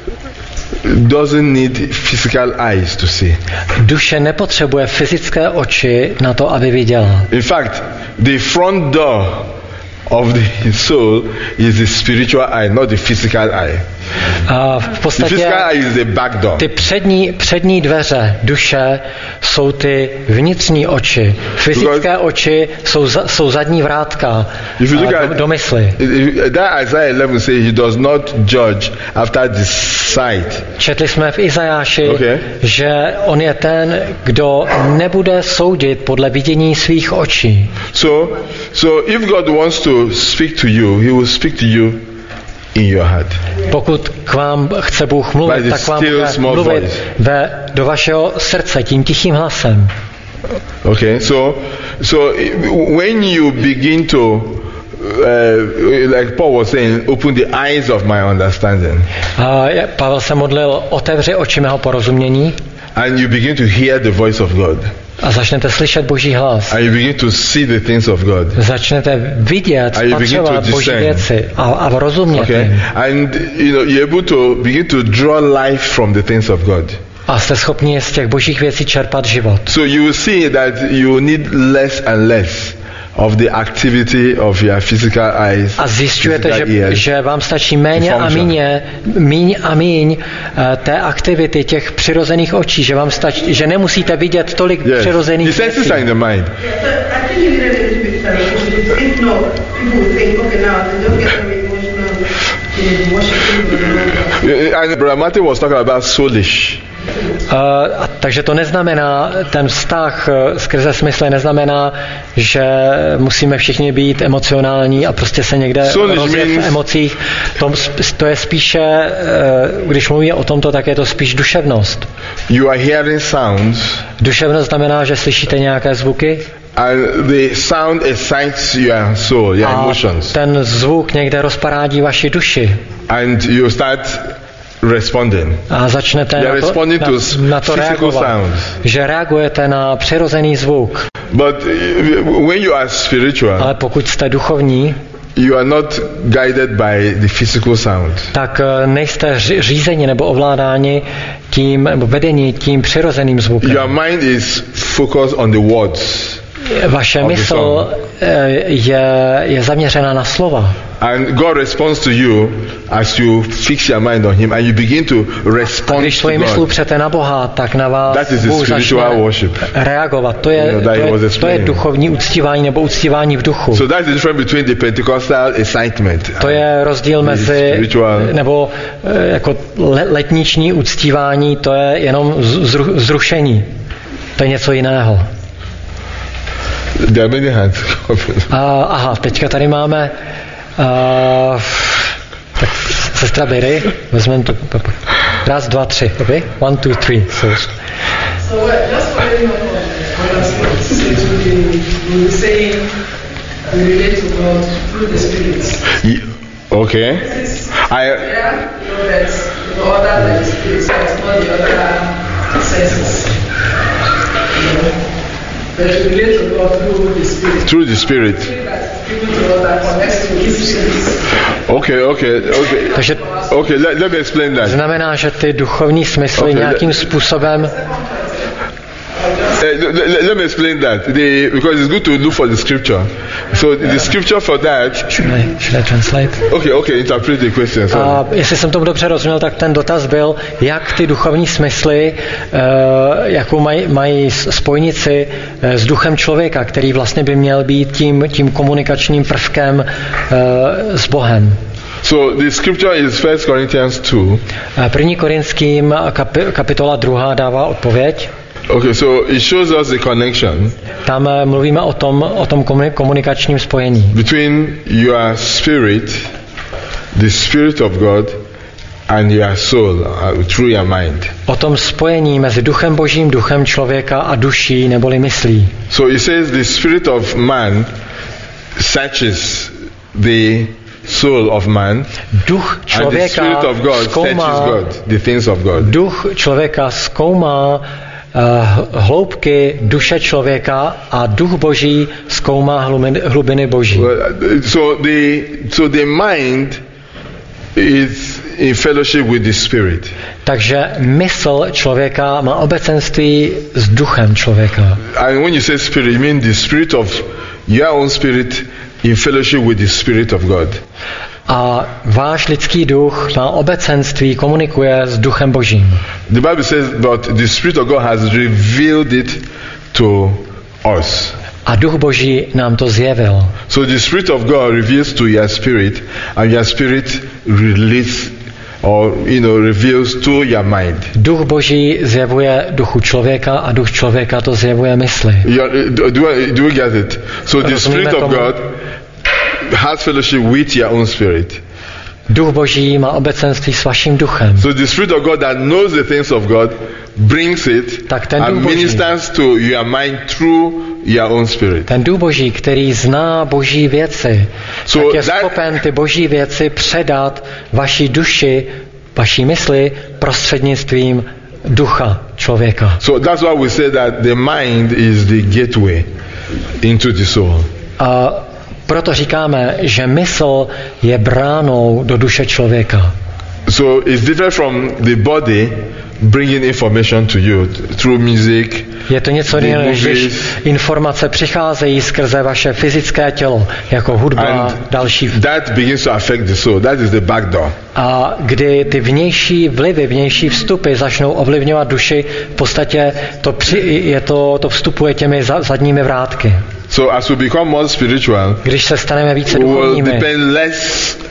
doesn't need physical eyes to see. Duše nepotřebuje fyzické oči na to, aby viděla. In fact, the front door of the soul is the spiritual eye, not the physical eye. A v The podstatě physical eye is the back door. ty přední, přední dveře duše jsou ty vnitřní oči. Fyzické oči jsou, za, jsou zadní vrátka If you look a, at do, do mysli. that Isaiah eleven says he does not judge after the sight. Četli jsme v Izajáši, Okay. že on je ten, kdo nebude soudit podle vidění svých očí. So, so if God wants to speak to you, He will speak to you in your heart. Pokud k vám chce Bůh By mluvit, the tak vám still bude small mluvit voice. ve, do vašeho srdce tím tichým hlasem. Okay, so so i- when you begin to, uh, like Paul was saying, open the eyes of my understanding, A je- Pavel se modlil, otevři oči mého porozumění and you begin to hear the voice of God, a začnete slyšet Boží hlas. and you begin to see the things of God. Začnete vidět, And you begin to spatřovat Boží discern. věci a, a rozumět Okay, jim. and you know you're able to begin to draw life from the things of God. A jste schopni z těch božích věcí čerpat život. So you will see that you need less and less of the activity of your physical eyes, A zjišťujete, physical že, ears. že vám stačí méně a function. méně, míň a míň eh, té aktivity těch přirozených očí, že vám stačí, že nemusíte vidět tolik Yes. The přirozených senses věcí. are in the mind. Yeah, so I think you need a little bit of clarification. If not, people will think, okay, now they don't get very emotional, you know, worshiping and all that. And Brother Martin was talking about soulish. a, takže to neznamená, ten vztah skrze smysly neznamená, že musíme všichni být emocionální a prostě se někde rozjet v emocích. To, to je spíše, když mluví o tomto, tak je to spíš duševnost. You are hearing sounds. Duševnost znamená, že slyšíte nějaké zvuky. And the sound excites your soul, your a emotions. Ten zvuk někde rozparádí vaši duši. And you start responding. A začnete na to, na, na to reagovat, sounds. Že reagujete na přirozený zvuk. But when you are spiritual, ale pokud jste duchovní, you are not guided by the physical sound. Tak nejste řízeni nebo ovládáni tím, nebo vedení tím přirozeným zvukem. Your mind is focused on the words. Vaše mysl je, je zaměřena na slova. And God responds to you as you fix your mind on Him and you begin to respond. A když svoji mysl přete na Boha, tak na vás Bůh začne reagovat. To je, you know, to, je, to je duchovní uctívání nebo uctívání v duchu. So that's the difference between the Pentecostal excitement. To je rozdíl mezi spiritual. Nebo jako letniční uctívání, to je jenom zru, zrušení. To je něco jiného. A, aha, teďka tady máme uh, tak sestra Berry, vezmeme to raz, dva, tři, okay? One, two, three. So, so uh, just following up on what I'm saying, we relate to God through the spirits. Okay. I. Yeah, you know that the other than the spirits, it's not the other senses. You know. But we relate to God through the Spirit. Through the Spirit. Okay, okay, okay. Takže, okay, let, let me explain that. Znamená, že ty duchovní smysly okay, nějakým let, způsobem. Uh, let, let me explain that. The, because it's good to look for the scripture. So the scripture for that. Should I, should I translate? Okay, okay, interpret the question. Sorry. A jestli jsem tomu dobře rozuměl, tak ten dotaz byl, jak ty duchovní smysly, uh, jakou mají, mají spojnici uh, s duchem člověka, který vlastně by měl být tím, tím komunikačním prvkem uh, s Bohem. So the scripture is First Corinthians two. První Korinským kapi, kapitola druhá dává odpověď. Okay, so it shows us the connection. Tam mluvíme o tom, o tom komunikačním spojení. Between your spirit, the spirit of God, and your soul, uh, through your mind. O tom spojení mezi duchem Božím, duchem člověka a duší neboli myslí. So it says the spirit of man searches the soul of man. Duch člověka and the spirit of God zkoumá, searches God, the things of God. Duch člověka zkoumá Uh, hloubky duše člověka a duch Boží zkoumá hlubiny, hlubiny Boží. So the, so the mind is in fellowship with the spirit. Takže mysl člověka má obecenství s duchem člověka. And when you say spirit, you mean the spirit of your own spirit in fellowship with the spirit of God. A váš lidský duch má obecenství, komunikuje s duchem Božím. The Bible says, but the Spirit of God has revealed it to us. A duch Boží nám to zjevil. So the Spirit of God reveals to your spirit, and your spirit relates or you know reveals to your mind. Duch Boží zjevuje duchu člověka a duch člověka to zjevuje mysli. Do, do, do you get it? So the Spirit of God has fellowship with your own spirit. Duch Boží má obecenství s vaším duchem. So the Spirit of God that knows the things of God brings it and ministers to your mind through your own spirit. Ten duch Boží, který zná Boží věci, so tak je that, schopen ty Boží věci předat vaší duši, vaší mysli prostřednictvím ducha člověka. So that's why we say that the mind is the gateway into the soul. A proto říkáme, že mysl je bránou do duše člověka. So it's different from the body bringing information to you through music. Je to něco jiného, když informace přicházejí skrze vaše fyzické tělo, jako hudba a další. That begins to affect the soul. That is the back door. A kdy ty vnější vlivy, vnější vstupy začnou ovlivňovat duši, v podstatě to, při, je to, to vstupuje těmi za, zadními vrátky. So as we become more spiritual, když se staneme více duchovními, we will depend less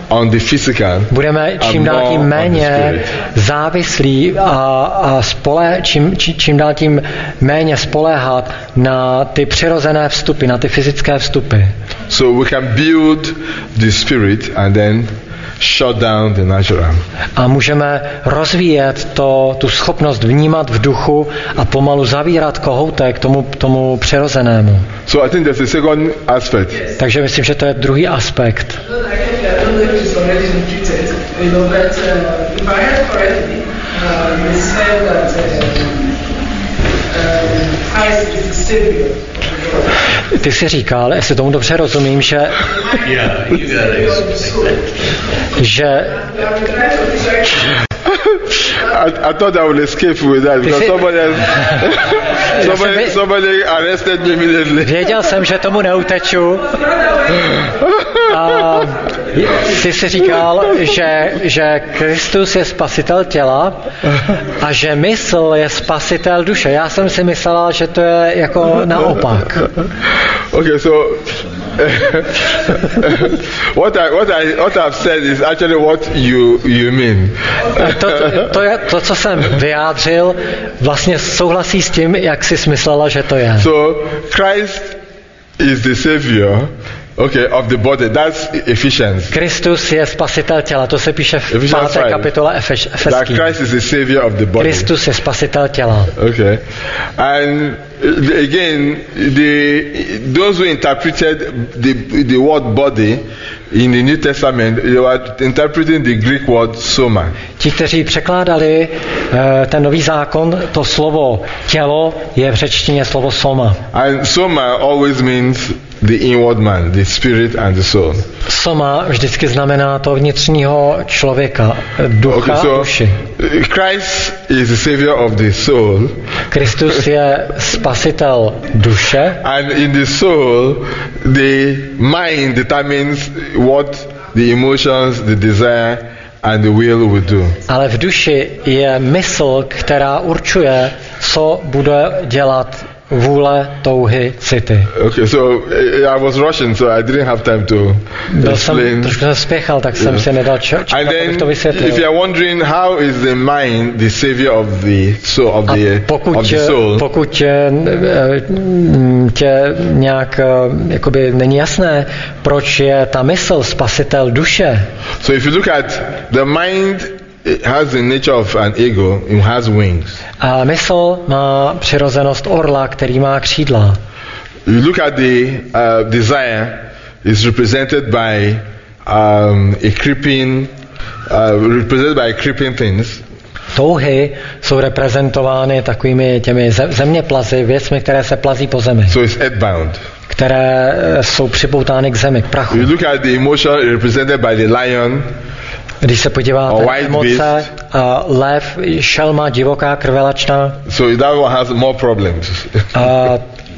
on the physical. Budeme čím dál tím méně závislí a, a spole, čím, či, čím dál tím méně spoléhat na ty přirozené vstupy, na ty fyzické vstupy. So we can build the spirit and then shut down the natural. A můžeme rozvíjet to, tu schopnost vnímat v duchu a pomalu zavírat kohoutek tomu, tomu přirozenému. So I think there's a second aspect. Takže myslím, že to je druhý aspekt. Ty jsi říkal, jestli tomu dobře rozumím, že že I, I thought I would escape with that because somebody else, somebody, somebody arrested me immediately. Věděl jsem, že tomu neuteču. A ty jsi říkal, že, že Kristus je spasitel těla a že mysl je spasitel duše. Já jsem si myslela, že to je jako naopak. Okay, so what I what I what I've said is actually what you you mean. To, to, je, to, co jsem vyjádřil, vlastně souhlasí s tím, jak jsi smyslela, že to je. So Christ is the savior, okay, of the body. That's Ephesians. Kristus je spasitel těla, to se píše v páté kapitole Efeským. That Christ is the savior of the body. Kristus je spasitel těla. Okay, and again, the those who interpreted the the word body in the New Testament, they were interpreting the Greek word soma. Ti, kteří překládali uh, ten nový zákon, to slovo tělo je v řečtině slovo soma. And soma always means the inward man, the spirit and the soul. Soma vždycky znamená to vnitřního člověka, ducha okay, a so duši. Christ is the savior of the soul. Kristus je spasitel duše. And in the soul, the mind determines what the emotions, the desire and the will will do. Ale v duši je mysl, která určuje, co bude dělat vůle, touhy, city. Okay, so I was rushing, so I didn't have time to Byl explain. jsem, trošku jsem spěchal, tak jsem yeah. si nedal čas, and abych to then, vysvětlil. if you are wondering how is the mind the savior of the soul, of the, pokud, of the soul, pokud tě nějak jakoby není jasné, proč je ta mysl spasitel duše. So if you look at the mind, it has the nature of an eagle, it has wings. A mysl má přirozenost orla, který má křídla. You look at the uh, desire, is represented by um, a creeping, uh, represented by creeping things. Touhy jsou reprezentovány takovými těmi zeměplazy, věcmi, které se plazí po zemi. So it's earthbound. Které jsou připoutány k zemi, k prachu. You look at the emotion represented by the lion. Když se podíváte na emoce, uh, lev, šelma, divoká, krvelačná. So that one has more problems. Uh,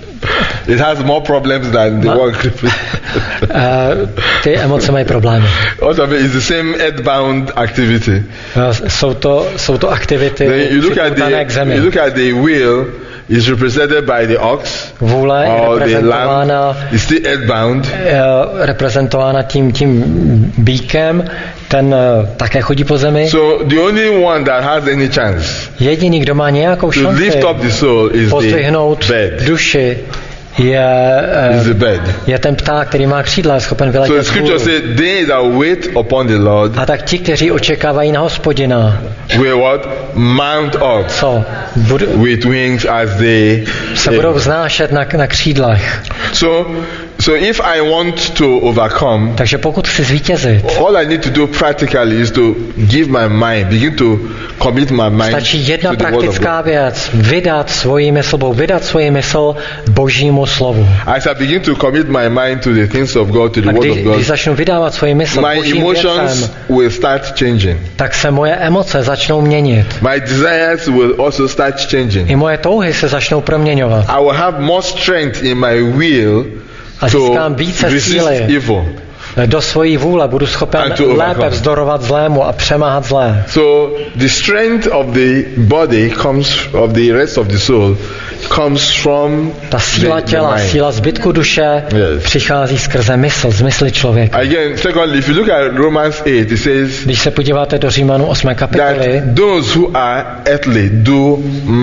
It has more problems than the one creeping. uh, ty emoce mají problémy. Also, it's the same earthbound activity. Uh, jsou to, jsou to aktivity připoutané k zemi. You look at the will, is represented by the ox. Vůle je reprezentována, is still earthbound. Uh, reprezentována tím, tím býkem, ten uh, také chodí po zemi. So the only one that has any chance. Jediný, kdo má nějakou šanci lift up the soul is pozdvihnout the duši, je, uh, je ten pták, který má křídla, je schopen vyletět so the say, they that wait upon the Lord, a tak ti, kteří očekávají na Hospodina, will what? Mount up co? Bud- with wings as they se budou vznášet na, na křídlech. So, so if I want to overcome, takže pokud chci zvítězit, all I need to do practically is to give my mind, begin to commit my mind. Stačí jedna to praktická věc, vydat svoji mysl, vydat svoji mysl Božímu slovu. As I begin to commit my mind to the things of God, to the a word kdy, of God, když začnu vydávat svoji mysl my Božím emotions věcem, will start changing. Tak se moje emoce začnou měnit. My desires will also start changing. I moje touhy se začnou proměňovat. I will have more strength in my will a získám více síly do svojí vůle, budu schopen lépe vzdorovat zlému a přemáhat zlé. So the strength of the body comes of the rest of the soul comes from Ta síla the, the těla, mind. síla zbytku duše Yes. přichází skrze mysl, z mysli člověka. Again, secondly, if you look at Romans eight, it says Když se podíváte do Římanů osmé kapitoly, that those who are earthly do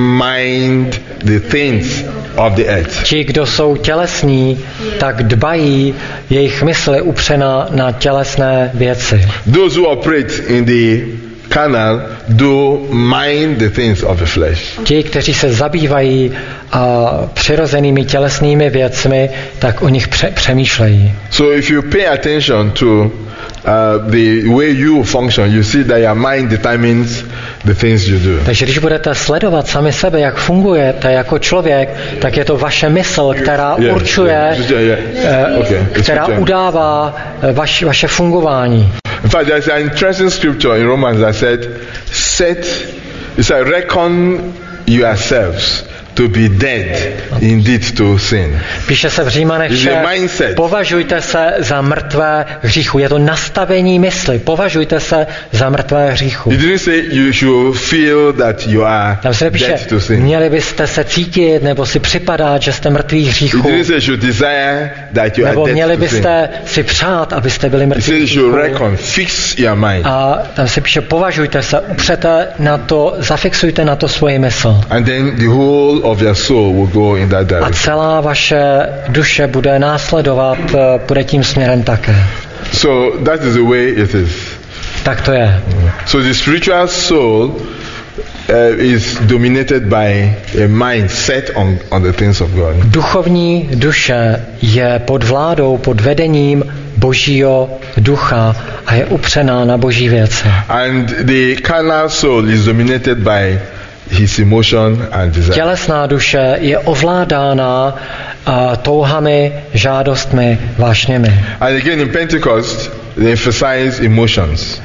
mind the things of the earth. ti, kdo jsou tělesní, tak dbají, jejich mysl je upřená na tělesné věci. Those who operate in the carnal do mind the things of the flesh. Ti, kteří se zabývají a, přirozenými tělesnými věcmi, tak o nich pře- přemýšlejí. So if you pay attention to uh, the way you function, you see that your mind determines the things you do. Takže když budete sledovat sami sebe, jak fungujete jako člověk, tak je to vaše mysl, která Yeah, určuje, yeah, yeah, yeah. eh, Okay, it's která okay. udává eh, vaš, vaše fungování. In fact, there's an interesting scripture in Romans that said, set, it said, reckon yourselves to be dead indeed to sin. Píše se v Římanech, It's že a mindset. považujte se za mrtvé hříchu. Je to nastavení mysli. Považujte se za mrtvé hříchu. It didn't say you should feel that you are Tam se nepíše, dead to sin. měli byste se cítit nebo si připadat, že jste mrtví It hříchu. didn't say you should desire that you are Nebo dead měli to sin. byste si přát, abyste byli It mrtví says you should hříchu. reckon, fix your mind. A tam se píše, považujte se, upřete na to, zafixujte na to svoji mysl. And then the whole of your soul will go in that A direction. celá vaše duše bude následovat, eh, bude tím směrem také. So that is the way it is. Tak to je. So the spiritual soul uh, is dominated by a mind set on, on the things of God. Duchovní duše je pod vládou, pod vedením Božího ducha a je upřená na Boží věci. And the carnal soul is dominated by his emotion and desire. Tělesná duše je ovládána a, touhami, žádostmi, vášněmi. And again in Pentecost, they emphasize emotions.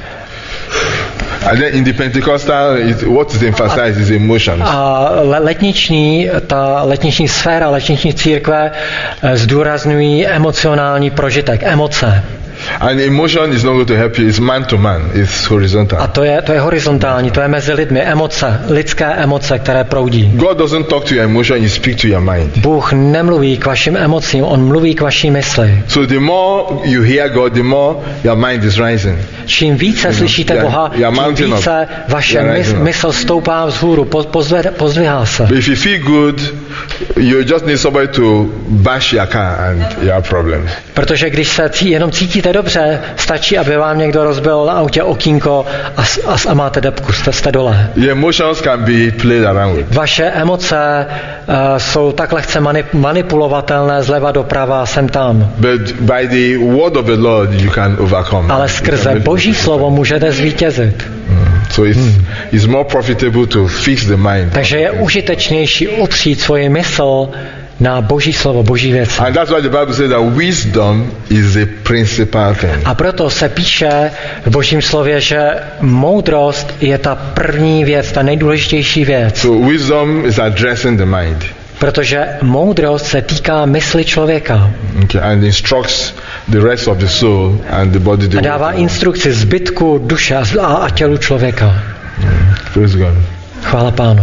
And then in the Pentecostal, it, what is emphasized is emotions. A le- letniční, ta letniční sféra, letniční církve eh, zdůrazňují emocionální prožitek, emoce. And emotion is not going to help you. It's man to man. It's A horizontal. to je, to je horizontální, to je mezi lidmi, emoce, lidské emoce, které proudí. God doesn't talk to your emotion, he speaks to your mind. Bůh nemluví k vašim emocím, on mluví k vaší mysli. So the more you hear God, the more your mind is rising. Čím více slyšíte Yeah, Boha, yeah, tím mountain up. více vaše Yeah, mys- rising up. mysl stoupá vzhůru, po- pozve- pozdvihá se. But if you feel good, you just need somebody to bash your car and you have problems. Protože když se cí, jenom cítíte dobře, stačí, aby vám někdo rozbil na autě okýnko a, s- a, s- a máte depku, jste, jste dole. Your emotions can be played around with. Vaše emoce uh, jsou tak lehce manip- manipulovatelné zleva doprava, sem tam. But by the word of the Lord, you can overcome. Ale You skrze can make Boží it. slovo můžete zvítězit. So it's, it's more profitable to fix the mind. Takže je užitečnější upřít svoji mysl na Boží slovo, Boží věci. And that's why the Bible says that wisdom is the principal thing. A proto se píše v Božím slově, že moudrost je ta první věc, ta nejdůležitější věc. So wisdom is addressing the mind. Protože moudrost se týká mysli člověka Okay, and instructs the rest of the soul and the body. The a dává instrukci zbytku duše a, a tělu člověka. Praise God. Chvála Pánu.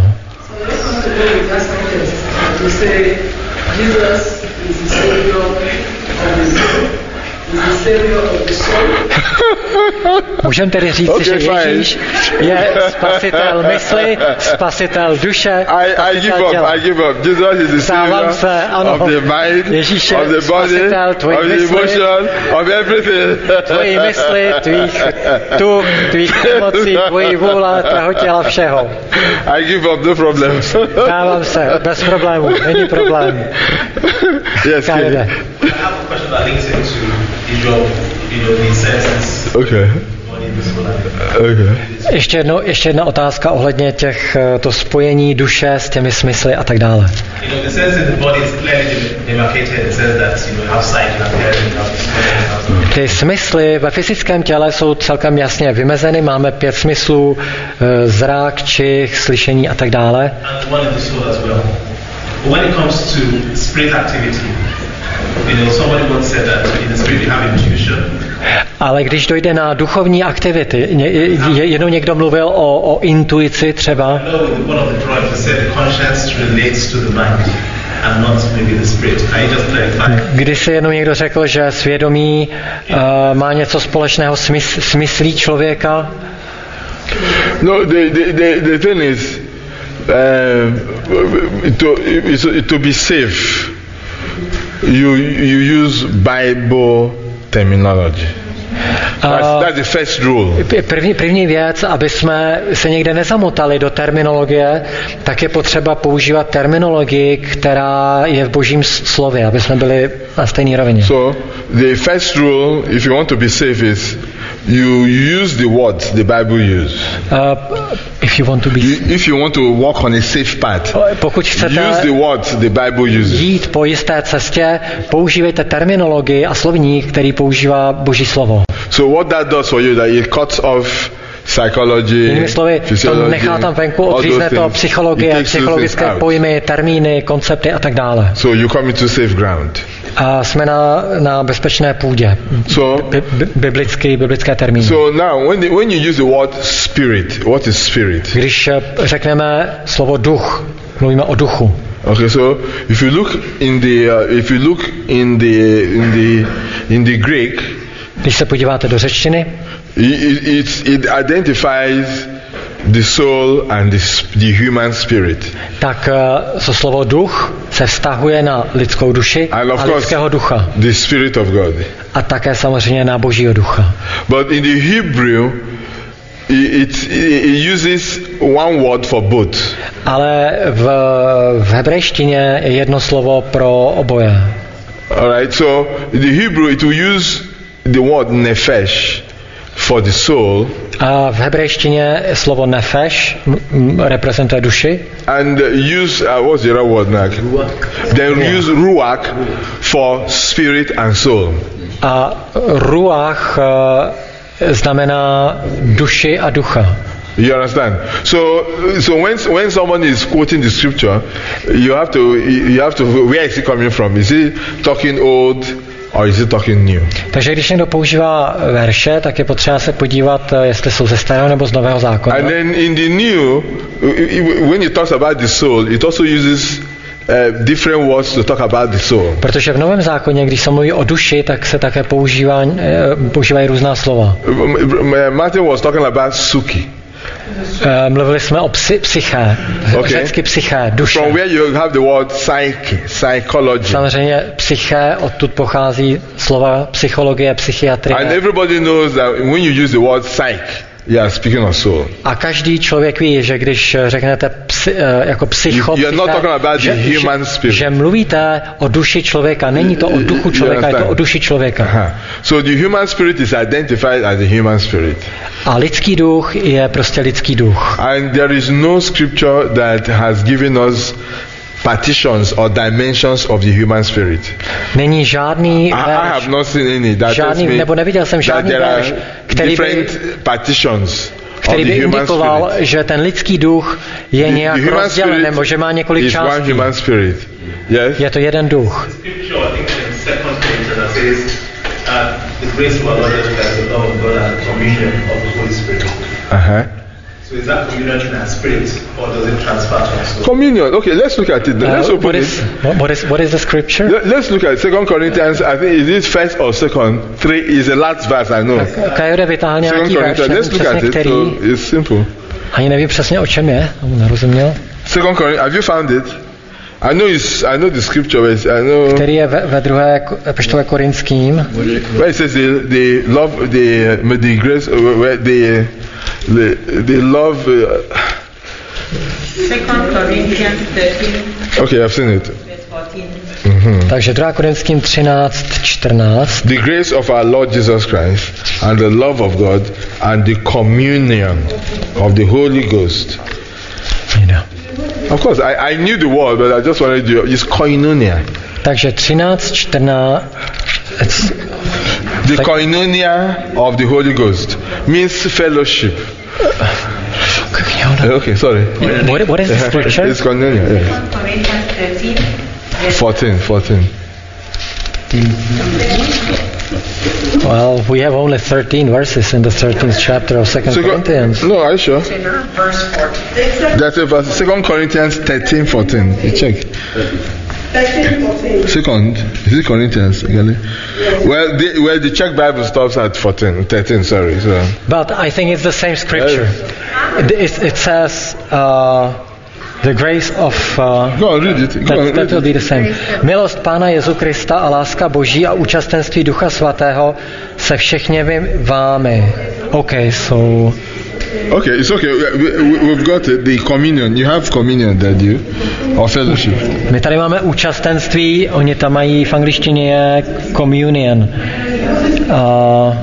To say Jesus is the Savior of the soul. Is the Savior of the soul. Můžeme tedy říct, Okay, že fine. Ježíš je spasitel mysli, spasitel duše, I, I give spasitel up. těla. I give up. Jesus is the Vzdávám savior se, ano. of the mind, Ježíš je of the body, spasitel of tvojí the mysli, emotion, of everything. tvojí mysli, tvých tu, tvých emocí, tvojí vůle, tvého těla, všeho. I give up. No problem. Dávám se, bez problémů, není problém. Yes. Kajde. I have a question that links into Israel, you know, the senses, Okay. body, the soul, and Okay. Ještě, jedno, ještě jedna otázka ohledně těch, eh, to spojení duše s těmi smysly a tak dále. you know, the sense in the body is clearly demarcated in the sense that you know, you have sight, you have hearing, you have experience, you have Ty smysly ve fyzickém těle jsou celkem jasně vymezeny, máme pět smyslů, eh, zrak, čich, slyšení a tak dále. and one in the soul as well. But when it comes to spirit activity, you know, somebody once said that in the spirit you have intuition. Ale když dojde na duchovní aktivity, ně, je, jednou někdo mluvil o, o intuici třeba. Když se jednou někdo řekl, že svědomí uh, má něco společného s, mys, s myslí člověka. No, the, the, the, the thing is, uh, to, to be safe, you, you use Bible terminology. That's, that's the first rule. První, první věc, aby jsme se někde nezamotali do terminologie, tak je potřeba používat terminologii, která je v Božím slově, aby jsme byli na stejné rovině. So, the first rule, if you want to be safe, is you use the words the Bible uses. Uh, if you want to be you, if you want to walk on a safe path, pokud chcete use the words the Bible uses. Jít po jisté cestě, používejte terminologii a slovník, který používá Boží slovo. So what that does for you, that it cuts off psychology, jinými slovy, to nechá tam venku, odřízne to psychologie, psychologické pojmy, termíny, koncepty a tak dále. So you come into safe ground. A jsme na, na bezpečné půdě. So, Bi, bi, biblický, biblické termíny. So now, when, the, when you use the word spirit, what is spirit? Když řekneme slovo duch, mluvíme o duchu. Okay, so if you look in the uh, if you look in the in the in the Greek, když se podíváte do řečtiny, it, it, it identifies the soul and the, the human spirit. Tak to slovo duch se vztahuje na lidskou duši a lidského ducha. The spirit of God. A také samozřejmě na Božího ducha. But in the Hebrew, it, it uses one word for both. Ale v, v hebrejštině je jedno slovo pro oboje. Alright, so in the Hebrew it will use the word nefesh for the soul. A v hebrejštině slovo nefesh reprezentuje duši. And use uh, what's the other word now? Then use ruach for spirit and soul. A ruach uh, znamená duši a ducha. You understand? So, so when when someone is quoting the scripture, you have to you have to where is it coming from? Is he talking old? Or is it talking new? Takže když někdo používá verše, tak je potřeba se podívat, jestli jsou ze starého nebo z nového zákona. And then in the new, when it talks about the soul, it also uses uh, different words to talk about the soul. Protože v Novém zákoně, když se mluví o duši, tak se také používá, používají různá slova. Martin was talking about suki. Uh, mluvili jsme o psy, psyché, okay. Řecky psyché, duše. From where you have the word psyche, psychology. Samozřejmě psyché, odtud pochází slova psychologie, psychiatrie. And everybody knows that when you use the word psyche, you are speaking of soul. A každý člověk ví, že když řeknete psy, jako psycho, you, not talking about že, the human spirit. Že, že mluvíte o duši člověka, není to o duchu člověka, je to o duši člověka. Uh-huh. So the human spirit is identified as the human spirit. A lidský duch je prostě lidský duch. And there is no scripture that has given us partitions or dimensions of the human spirit. Není žádný verš, I, I have not seen any that žádný, nebo neviděl jsem žádný verš, který by, partitions který by indikoval, že ten lidský duch je the, nějak the rozdělen, nebo že má několik částí. Yes? Je to jeden duch. Uh-huh. So is that communion and spirit, or does it transfer to our soul? Communion. Okay, let's look at it. Let's uh, open what is, it. What is what is the scripture? Let, let's look at Second Corinthians. I think is it first or second? Three is the last verse. I know. Kajode vytáhl nějaký verš, let's look at it. Který, so it's simple. Ani nevím přesně o čem je. Tomu nerozuměl. Second Corinthians. Have you found it? I know it's, I know the scripture. I know. Který je ve, ve druhé epištole Korinským. Where it says the, the love, the the grace, where the the the love. Uh, Second Corinthians thirteen. Okay, I've seen it. Verse fourteen. Mm-hmm. Takže druhá Korinským třináct čtrnáct. The grace of our Lord Jesus Christ and the love of God and the communion of the Holy Ghost. Jde. Of course, I, I knew the word, but I just wanted to. It's koinonia. Takže třináct čtrnáct. The koinonia of the Holy Ghost means fellowship. Okay, sorry. What, what is the scripture? It's koinonia. Yes. Corinthians thirteen. fourteen, fourteen. Well, we have only thirteen verses in the thirteenth chapter of Second Corinthians. No, are you sure? That's a verse. Second Corinthians thirteen, fourteen. You check. thirteen, fourteen. Second, is it Corinthians? Really? Well, the, well, the Czech Bible stops at fourteen, thirteen. Sorry. So. But I think it's the same scripture. It, it, it says. Uh, The grace of... Uh, Go on, read it. Go that, on, read that will it. be the same. Milost Pána Jezu Krista a láska Boží a účastenství Ducha Svatého se všechněmi vámi. Okay, so... Okay, it's okay. We, we, we've got it. The communion. You have communion, did you? Or fellowship? My tady máme účastenství, oni tam mají v angličtině je communion. Uh,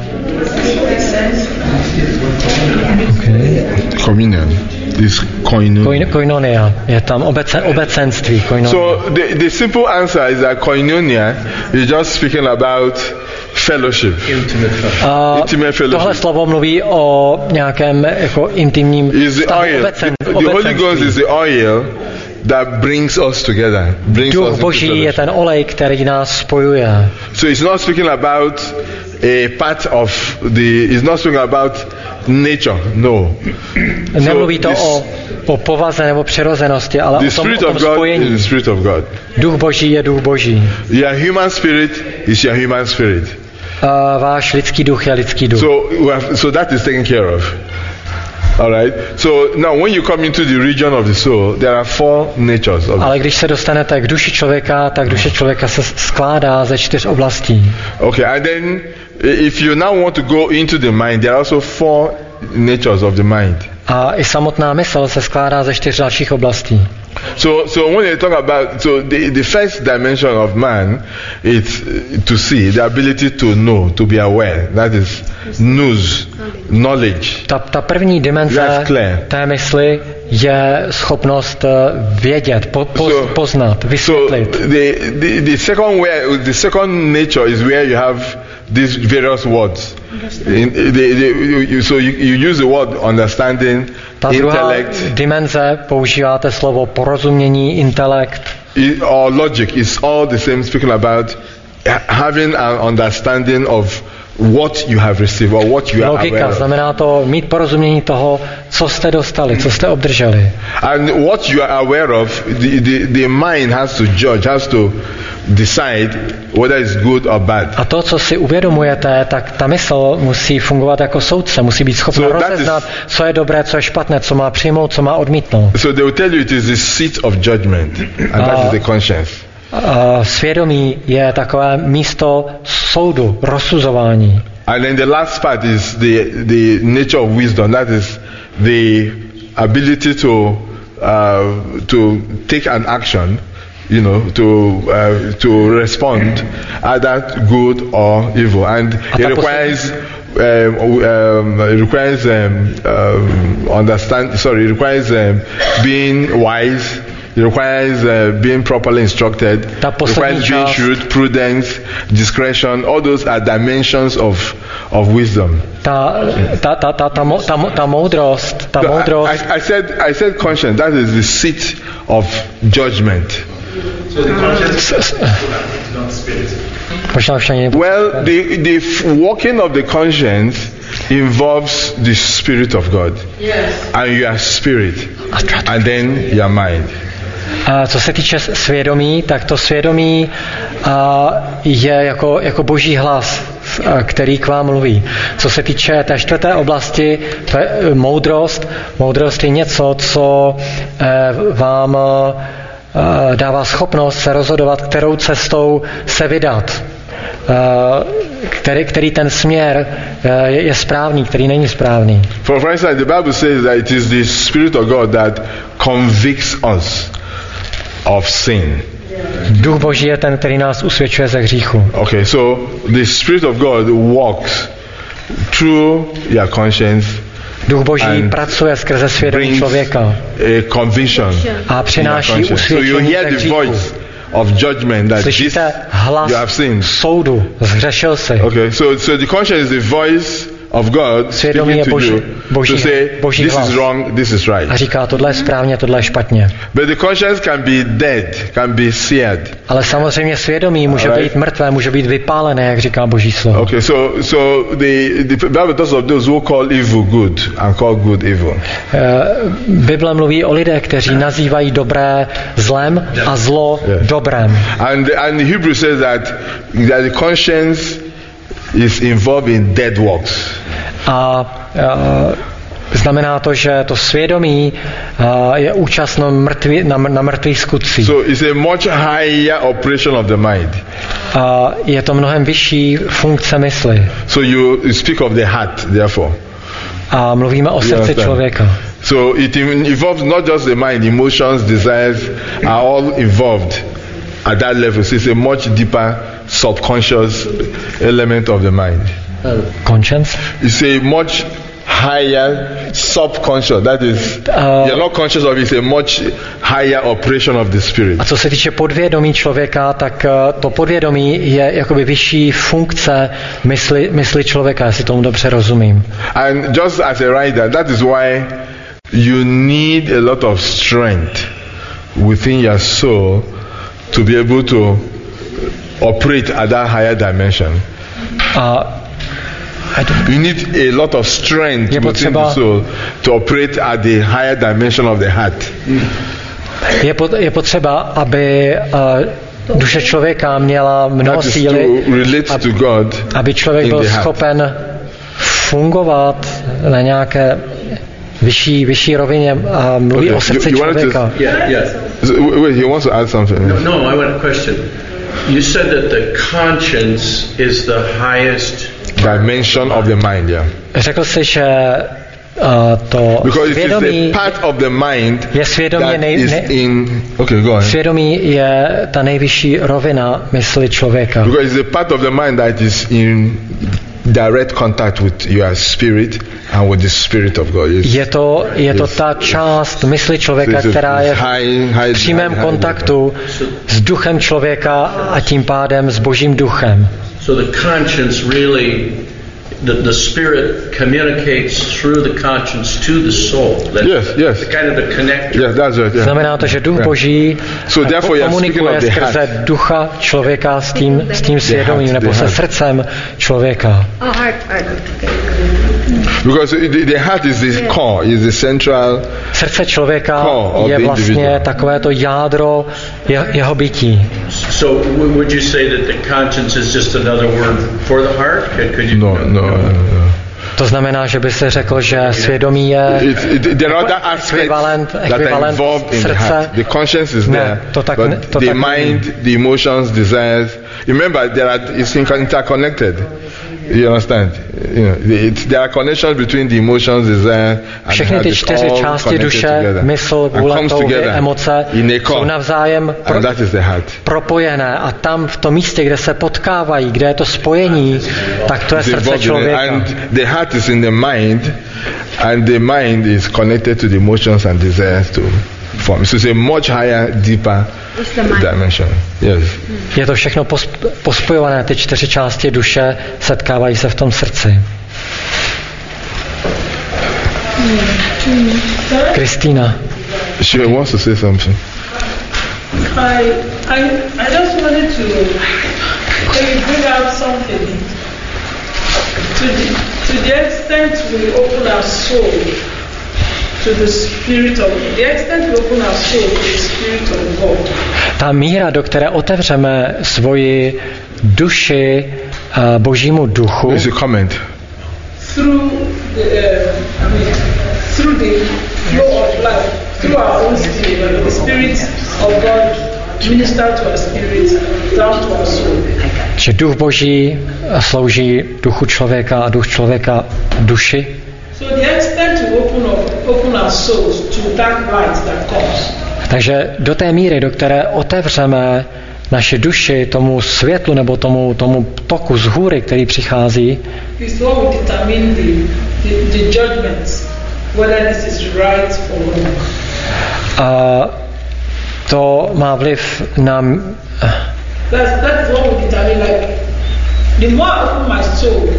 okay. Communion. Is koinonia. Koinonia. Je tam obecen, obecenství. Koinonia. So the, the simple answer is that koinonia is just speaking about fellowship. Intimate fellowship. Intimate fellowship. Tohle slovo mluví o nějakém jako intimním vztahu. Obecen, the, the Holy Ghost is the oil that brings us together. Brings Duch us Boží je ten olej, který nás spojuje. So it's not speaking about a part of the. It's not speaking about nature, no. Nemluví to o, o povaze nebo přirozenosti, ale o tom, o tom spojení. The Spirit of God. Duch Boží je Duch Boží. Your human spirit is your human spirit. Uh, váš lidský duch je lidský duch. So, so that is taken care of. All right. So now, when you come into the region of the soul, there are four natures. Of Ale když se dostanete k duši člověka, tak duše člověka se skládá ze čtyř oblastí. Okay, and then if you now want to go into the mind, there are also four natures of the mind. A i samotná mysl se skládá ze čtyř dalších oblastí. So, so when you talk about, so the, the first dimension of man is to see, the ability to know, to be aware. That is news, knowledge. Ta, ta první dimenze té mysli je schopnost vědět, po, poz, so, poznat, vysvětlit. So the, the, the second way, the second nature is where you have these various words. In, the, the, you, so you, you use the word understanding, ta intellect. Druhá dimenze používáte slovo porozumění, intelekt. It, or logic is all the same, speaking about having an understanding of what you have received or what you are Logika, aware of. znamená to mít porozumění toho, co jste dostali, co jste obdrželi. And what you are aware of, the, the, the mind has to judge, has to decide whether it's good or bad. A to, co si uvědomujete, tak ta mysl musí fungovat jako soudce, musí být schopna so rozeznat, is, co je dobré, co je špatné, co má přijmout, co má odmítnout. So they will tell you it is the seat of judgment, and that is the conscience. Uh, svědomí je takové místo soudu, rozsuzování. And then the last part is the the nature of wisdom. That is the ability to uh, to take an action, you know, to uh, to respond, either good or evil, and it requires. Um, um, it requires um, um, understand. Sorry, it requires um, being wise. It requires uh, being properly instructed. It requires being shrewd, prudence, discretion. All those are dimensions of of wisdom. Ta ta ta ta ta, ta, ta moudrost, ta no, moudrost. I, I said I said conscience. That is the seat of judgment. So the conscience is not spirit. Well, the the walking of the conscience involves the Spirit of God. Yes. And your spirit, and then your mind. A co se týče svědomí, tak to svědomí a, je jako, jako boží hlas, a, který k vám mluví. Co se týče té čtvrté oblasti, to je moudrost. Moudrost je něco, co e, vám e, dává schopnost se rozhodovat, kterou cestou se vydat. Který, který ten směr je, je správný, který není správný. For instance, the Bible says that it is the Spirit of God that convicts us of sin. Duch Boží je ten, který nás usvědčuje ze hříchu. Okay, so the Spirit of God walks through your conscience. Duch Boží pracuje skrze svědomí člověka. A conviction a přináší usvědčení ze hříchu. Of judgment that Slyšíte this hlas you have seen. Soudu, zhřešil jsi. Okay, so so the conscience is the voice of God Svědomí speaking je to boží, you boží, to say boží this hlas. is wrong, this is right. A říká, tohle je správně, tohle je špatně. But the conscience can be dead, can be seared. Ale samozřejmě svědomí může Alright. být mrtvé, může být vypálené, jak říká boží slovo. Okay, so so the the Bible talks of those who call evil good and call good evil. Eh, Bible mluví o lidech, kteří nazývají dobré zlem a zlo Yeah. dobrem. And and the Hebrew says that that the conscience is involved in dead works. A eh, znamená to, že to svědomí eh, je účastno mrtvý, na, na mrtvých skutcích. So it's a much higher operation of the mind. A je to mnohem vyšší funkce mysli. So you, you speak of the heart, therefore. A mluvíme o You srdci understand? člověka. So it involves not just the mind, emotions, desires are all involved at that level. So it's a much deeper subconscious element of the mind. Conscience? It's a much higher subconscious. That is, Uh, you're not conscious of it. It's a much higher operation of the spirit. A co se týče podvědomí člověka, tak eh, to podvědomí je jakoby vyšší funkce mysli, mysli člověka, jestli tomu dobře rozumím. And just as a rider, that is why you need a lot of strength within your soul to be able to operate at that higher dimension. A You need a lot of strength Je within potřeba- the soul to operate at the higher dimension of the heart. je, pot, je potřeba, aby uh, duše člověka měla mnoho That is síly, to relate ab- to God aby člověk in byl the heart. schopen fungovat na nějaké vyšší, vyšší rovině a mluví Okay, o srdci you- you wanted to- člověka. Yeah, yeah. So, wait, he wants to add something. No, no, I want a question. You said that the conscience is the highest. Dimension of the mind, yeah. Řekl jsi, že uh, to Because it is svědomí, the part of the mind je svědomí that nej, is ne, in. Okay, go on. svědomí je ta nejvyšší rovina mysli člověka. Because it's a part of the mind that is in direct contact with your spirit and with the spirit of God. Yes. Je to, je to Yes. ta část mysli člověka, So it's- která je it's high- high- v přímém high- high kontaktu s duchem člověka a tím pádem s božím duchem. So the conscience really, the, the spirit communicates through the conscience to the soul. That's Yes, yes. the kind of the connector. Yes, that's right. Yeah. Znamená to, že duch Yeah. boží So therefore you're speaking komunikuje of the skrze heart. ducha člověka s tím, s tím svědomím heart, nebo the se heart. srdcem člověka. Oh, heart, heart. Because the, the heart is the core, is the central. Srdce člověka Core of je the vlastně individual. takové to jádro je, jeho bytí. So w- would you say that the conscience is just another word for the heart? Could, could you? No, no, no. no. To znamená, že by se řekl, že svědomí je It, it, there are other aspects Ekvivalent- that are ekvivalent involved in the srdce. heart. The conscience is Ne, there, to tak but ne- to the tak není. mind, the emotions, desires. Remember, there are it's interconnected. You understand? You know, the- it's, there are connections between the emotions, desire, and Všechny heart. ty It's čtyři all části connected duše, together. mysl, And vůle, comes touhy, together emoce in a jsou core. navzájem pro, And that is the heart. propojené a tam v tom místě, kde se potkávají, kde je to spojení, tak to je It's srdce involved in it. člověka. And the heart is in the mind, and the mind is connected to the emotions and desires to form. So it's a much higher, deeper It's the mind. dimension. Yes. Je to všechno pos, pospojované, ty čtyři části duše setkávají se v tom srdci. Kristýna. She wants to say something. I, I, I just wanted to maybe bring out something. To the, to the extent we open our soul to the Spirit of the extent we open our soul to the Spirit of God. Ta míra, do které otevřeme svoji duši uh, Božímu duchu, It's a comment. Through the, uh, I mean, through the flow of life, through our own spirit, the Spirit of God minister to our spirit, down to our soul. že duch Boží slouží duchu člověka a duch člověka duši. So the extent we open up, open our souls to that light that comes. Takže do té míry, do které otevřeme naše duši tomu světlu nebo tomu, tomu toku z hůry, který přichází, Is what will determine the, the, the judgments, whether this is right or wrong. a to má vliv na... That's, that is what will determine, like, the more I open my soul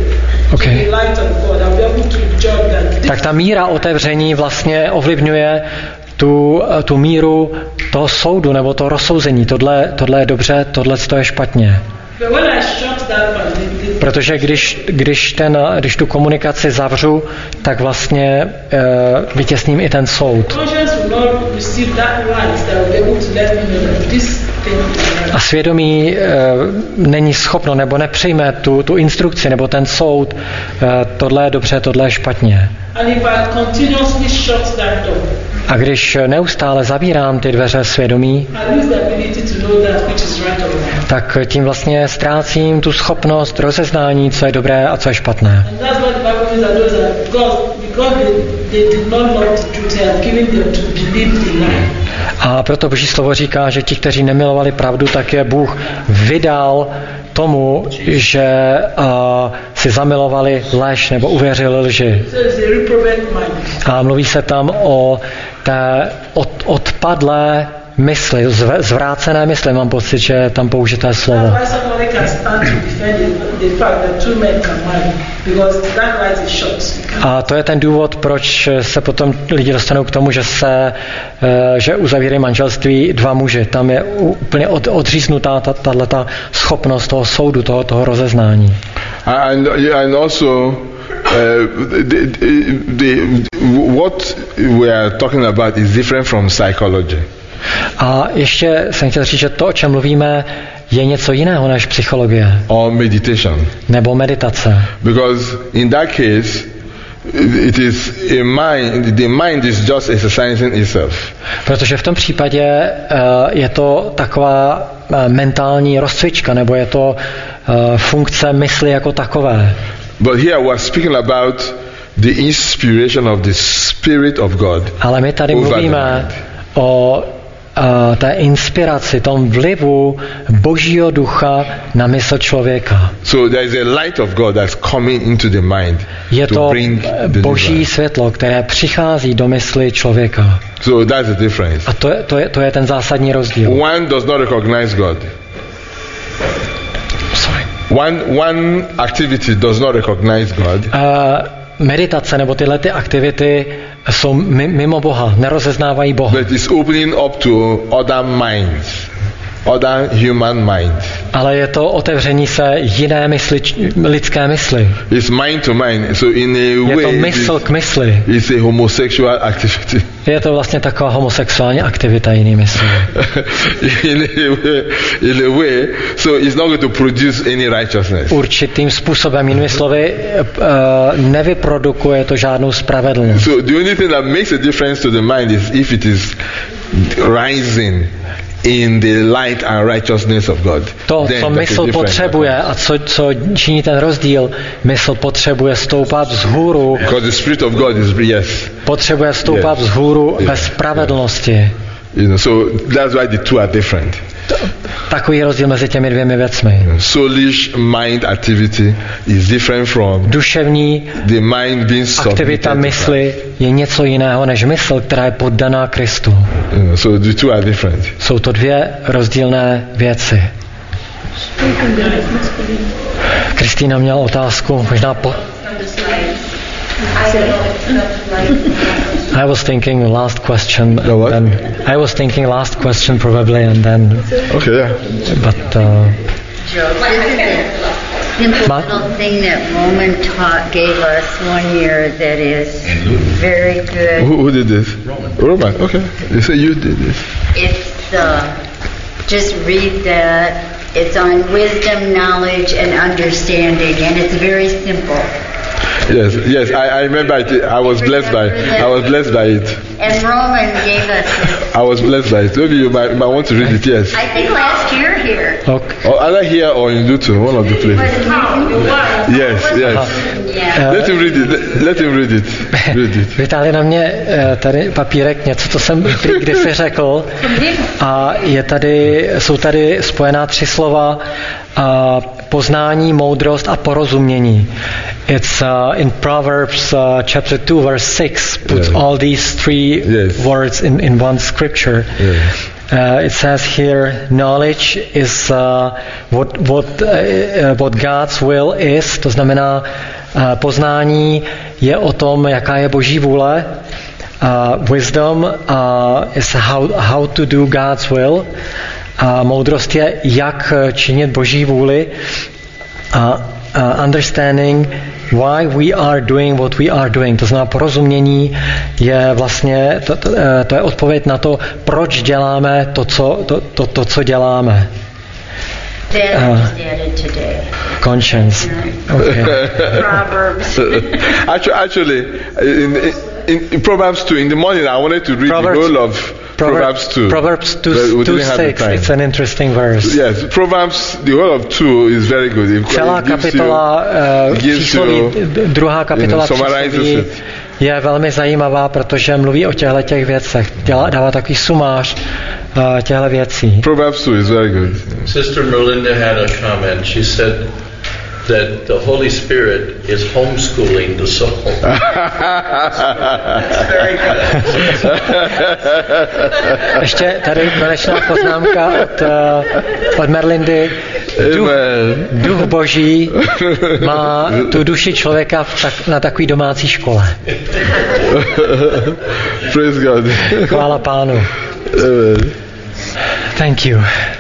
Okay. the light of God. I'll be able to judge that this Tak ta míra otevření vlastně ovlivňuje tu, tu míru toho soudu nebo toho rozsouzení. Tohle, tohle je dobře, tohle je špatně. But when I shut that part, the, the, Protože když, když, ten, když tu komunikaci zavřu, tak vlastně uh, vytěsním i ten soud. conscience will not receive that light that will be able to let me know that this thing is right. A svědomí uh, není schopno nebo nepřijme tu, tu instrukci nebo ten soud. Uh, tohle je dobře, tohle je špatně. And if I continuously shut that door, A když neustále zavírám ty dveře svědomí, I lose the ability to know that which is right or wrong. tak tím vlastně ztrácím tu schopnost rozeznání, co je dobré a co je špatné. And that's what the Bible means that those are because because they, they did not love the truth, he had given them to believe the lie. A proto Boží slovo říká, že ti, kteří nemilovali pravdu, tak je Bůh vydal tomu, že uh, si zamilovali lež nebo uvěřili lži. So it's a reprobate mind. A mluví se tam o té od, odpadlé mysli, zv, zvrácené mysli. Mám pocit, že je tam použité slovo. That's why somebody can stand to defend the, the fact that two men can marry, because that light is shut. A to je ten důvod, proč se potom lidi dostanou k tomu, že se že uzavírají manželství dva muži. Tam je úplně od, odříznutá tato schopnost toho soudu, toho, toho rozeznání. And, and also, uh, the, the, the, what we are talking about is different from psychology. A ještě jsem chtěl říct, že to, o čem mluvíme, je něco jiného než psychologie. Or meditation. Nebo meditace. Because in that case, it is a mind, the mind is just exercising itself. Protože v tom případě uh, je to taková uh, mentální rozcvička, nebo je to uh, funkce mysli jako takové. But here we are speaking about the inspiration of the Spirit of God. Ale my tady mluvíme o uh, té inspiraci, tom vlivu Božího ducha na mysl člověka. So there is a light of God that's coming into the mind. Je to to bring Boží světlo, které přichází do mysli člověka. So that's the difference. A to je, to je, to je ten zásadní rozdíl. One does not recognize God. Sorry. One, one activity does not recognize God. Uh, meditace nebo tyhle ty aktivity jsou mimo Boha, nerozeznávají Boha. But it's opening up to other minds, other human minds. Ale je to otevření se jiné mysli, lidské mysli. It's mind to mind, so in a je way to mysl k mysli. It's a homosexual activity. Je to vlastně taková homosexuální aktivita, jinými slovy. in, a way, in a way, so it's not going to produce any righteousness. Určitým způsobem, jinými slovy, uh, nevyprodukuje to žádnou spravedlnost. So the only thing that makes a difference to the mind is if it is rising in the light and righteousness of God. To, co mysl potřebuje a co, co činí ten rozdíl, mysl potřebuje stoupat vzhůru. Because the Spirit of God is yes. Potřebuje stoupat yes. vzhůru yes. ve spravedlnosti. You know, so that's why the two are different. Takový rozdíl mezi těmi dvěmi věcmi. Soulish mind activity is different from duševní the mind being aktivita mysli je něco jiného než mysl, která je poddaná Kristu. Yeah, so the two are different. Jsou to dvě rozdílné věci. Kristýna měla otázku, možná po... I was thinking last question. The what? Then I was thinking last question probably, and then. Okay, yeah. But. Uh, Joe, this is a simple little thing that Roman taught gave us one year that is very good. Who, who did this? Roman. Roman. Okay. You say you did this. It's uh, just read that. It's on wisdom, knowledge, and understanding, and it's very simple. Yes, yes, I, I remember it. I was blessed by it. I was blessed by it. And Roman gave us this. I was blessed by it. Maybe you might, might want to read it, yes. I think last year here. Okay. Or either here or in Luton, one of the places. Yes, yes. Yeah. Let him read it. Let, let him read it. Read it. Vytáhli na mě tady papírek, něco, co jsem kdysi řekl. A je tady, jsou tady spojená tři slova. A poznání, moudrost a porozumění. It's uh, in Proverbs uh, chapter two verse six puts yeah. all these three yes. words in, in one scripture. Yeah. Uh, it says here, knowledge is uh, what, what, uh, what God's will is, to znamená, uh, poznání je o tom, jaká je Boží vůle. Uh, wisdom uh, is how, how to do God's will. A moudrost je, jak činit Boží vůli. A uh, understanding why we are doing what we are doing. To znamená, porozumění je vlastně, to, to, to je odpověď na to, proč děláme to, co, to, to, to, co děláme. Uh, conscience. Okay. Proverbs. actually, actually in, in, in Proverbs two, in the morning I wanted to read Proverbs, the whole of Proverbs two. Proverbs two, two six. It's an interesting verse. Yes, Proverbs, the whole of two is very good. It, Celá kapitola, uh, čísloví, druhá kapitola čísloví je velmi zajímavá, protože mluví o těchto těch věcech. Dělá, dává takový sumář uh, těchto věcí. Proverbs two is very good. Sister Merlinda had a comment. She said that the Holy Spirit is homeschooling the soul. Very good. Ještě tady konečná poznámka od, uh, od Merlindy. Duch, duch Boží má tu duši člověka v tak, na takový domácí škole. Praise God. Chvála Pánu. Thank you.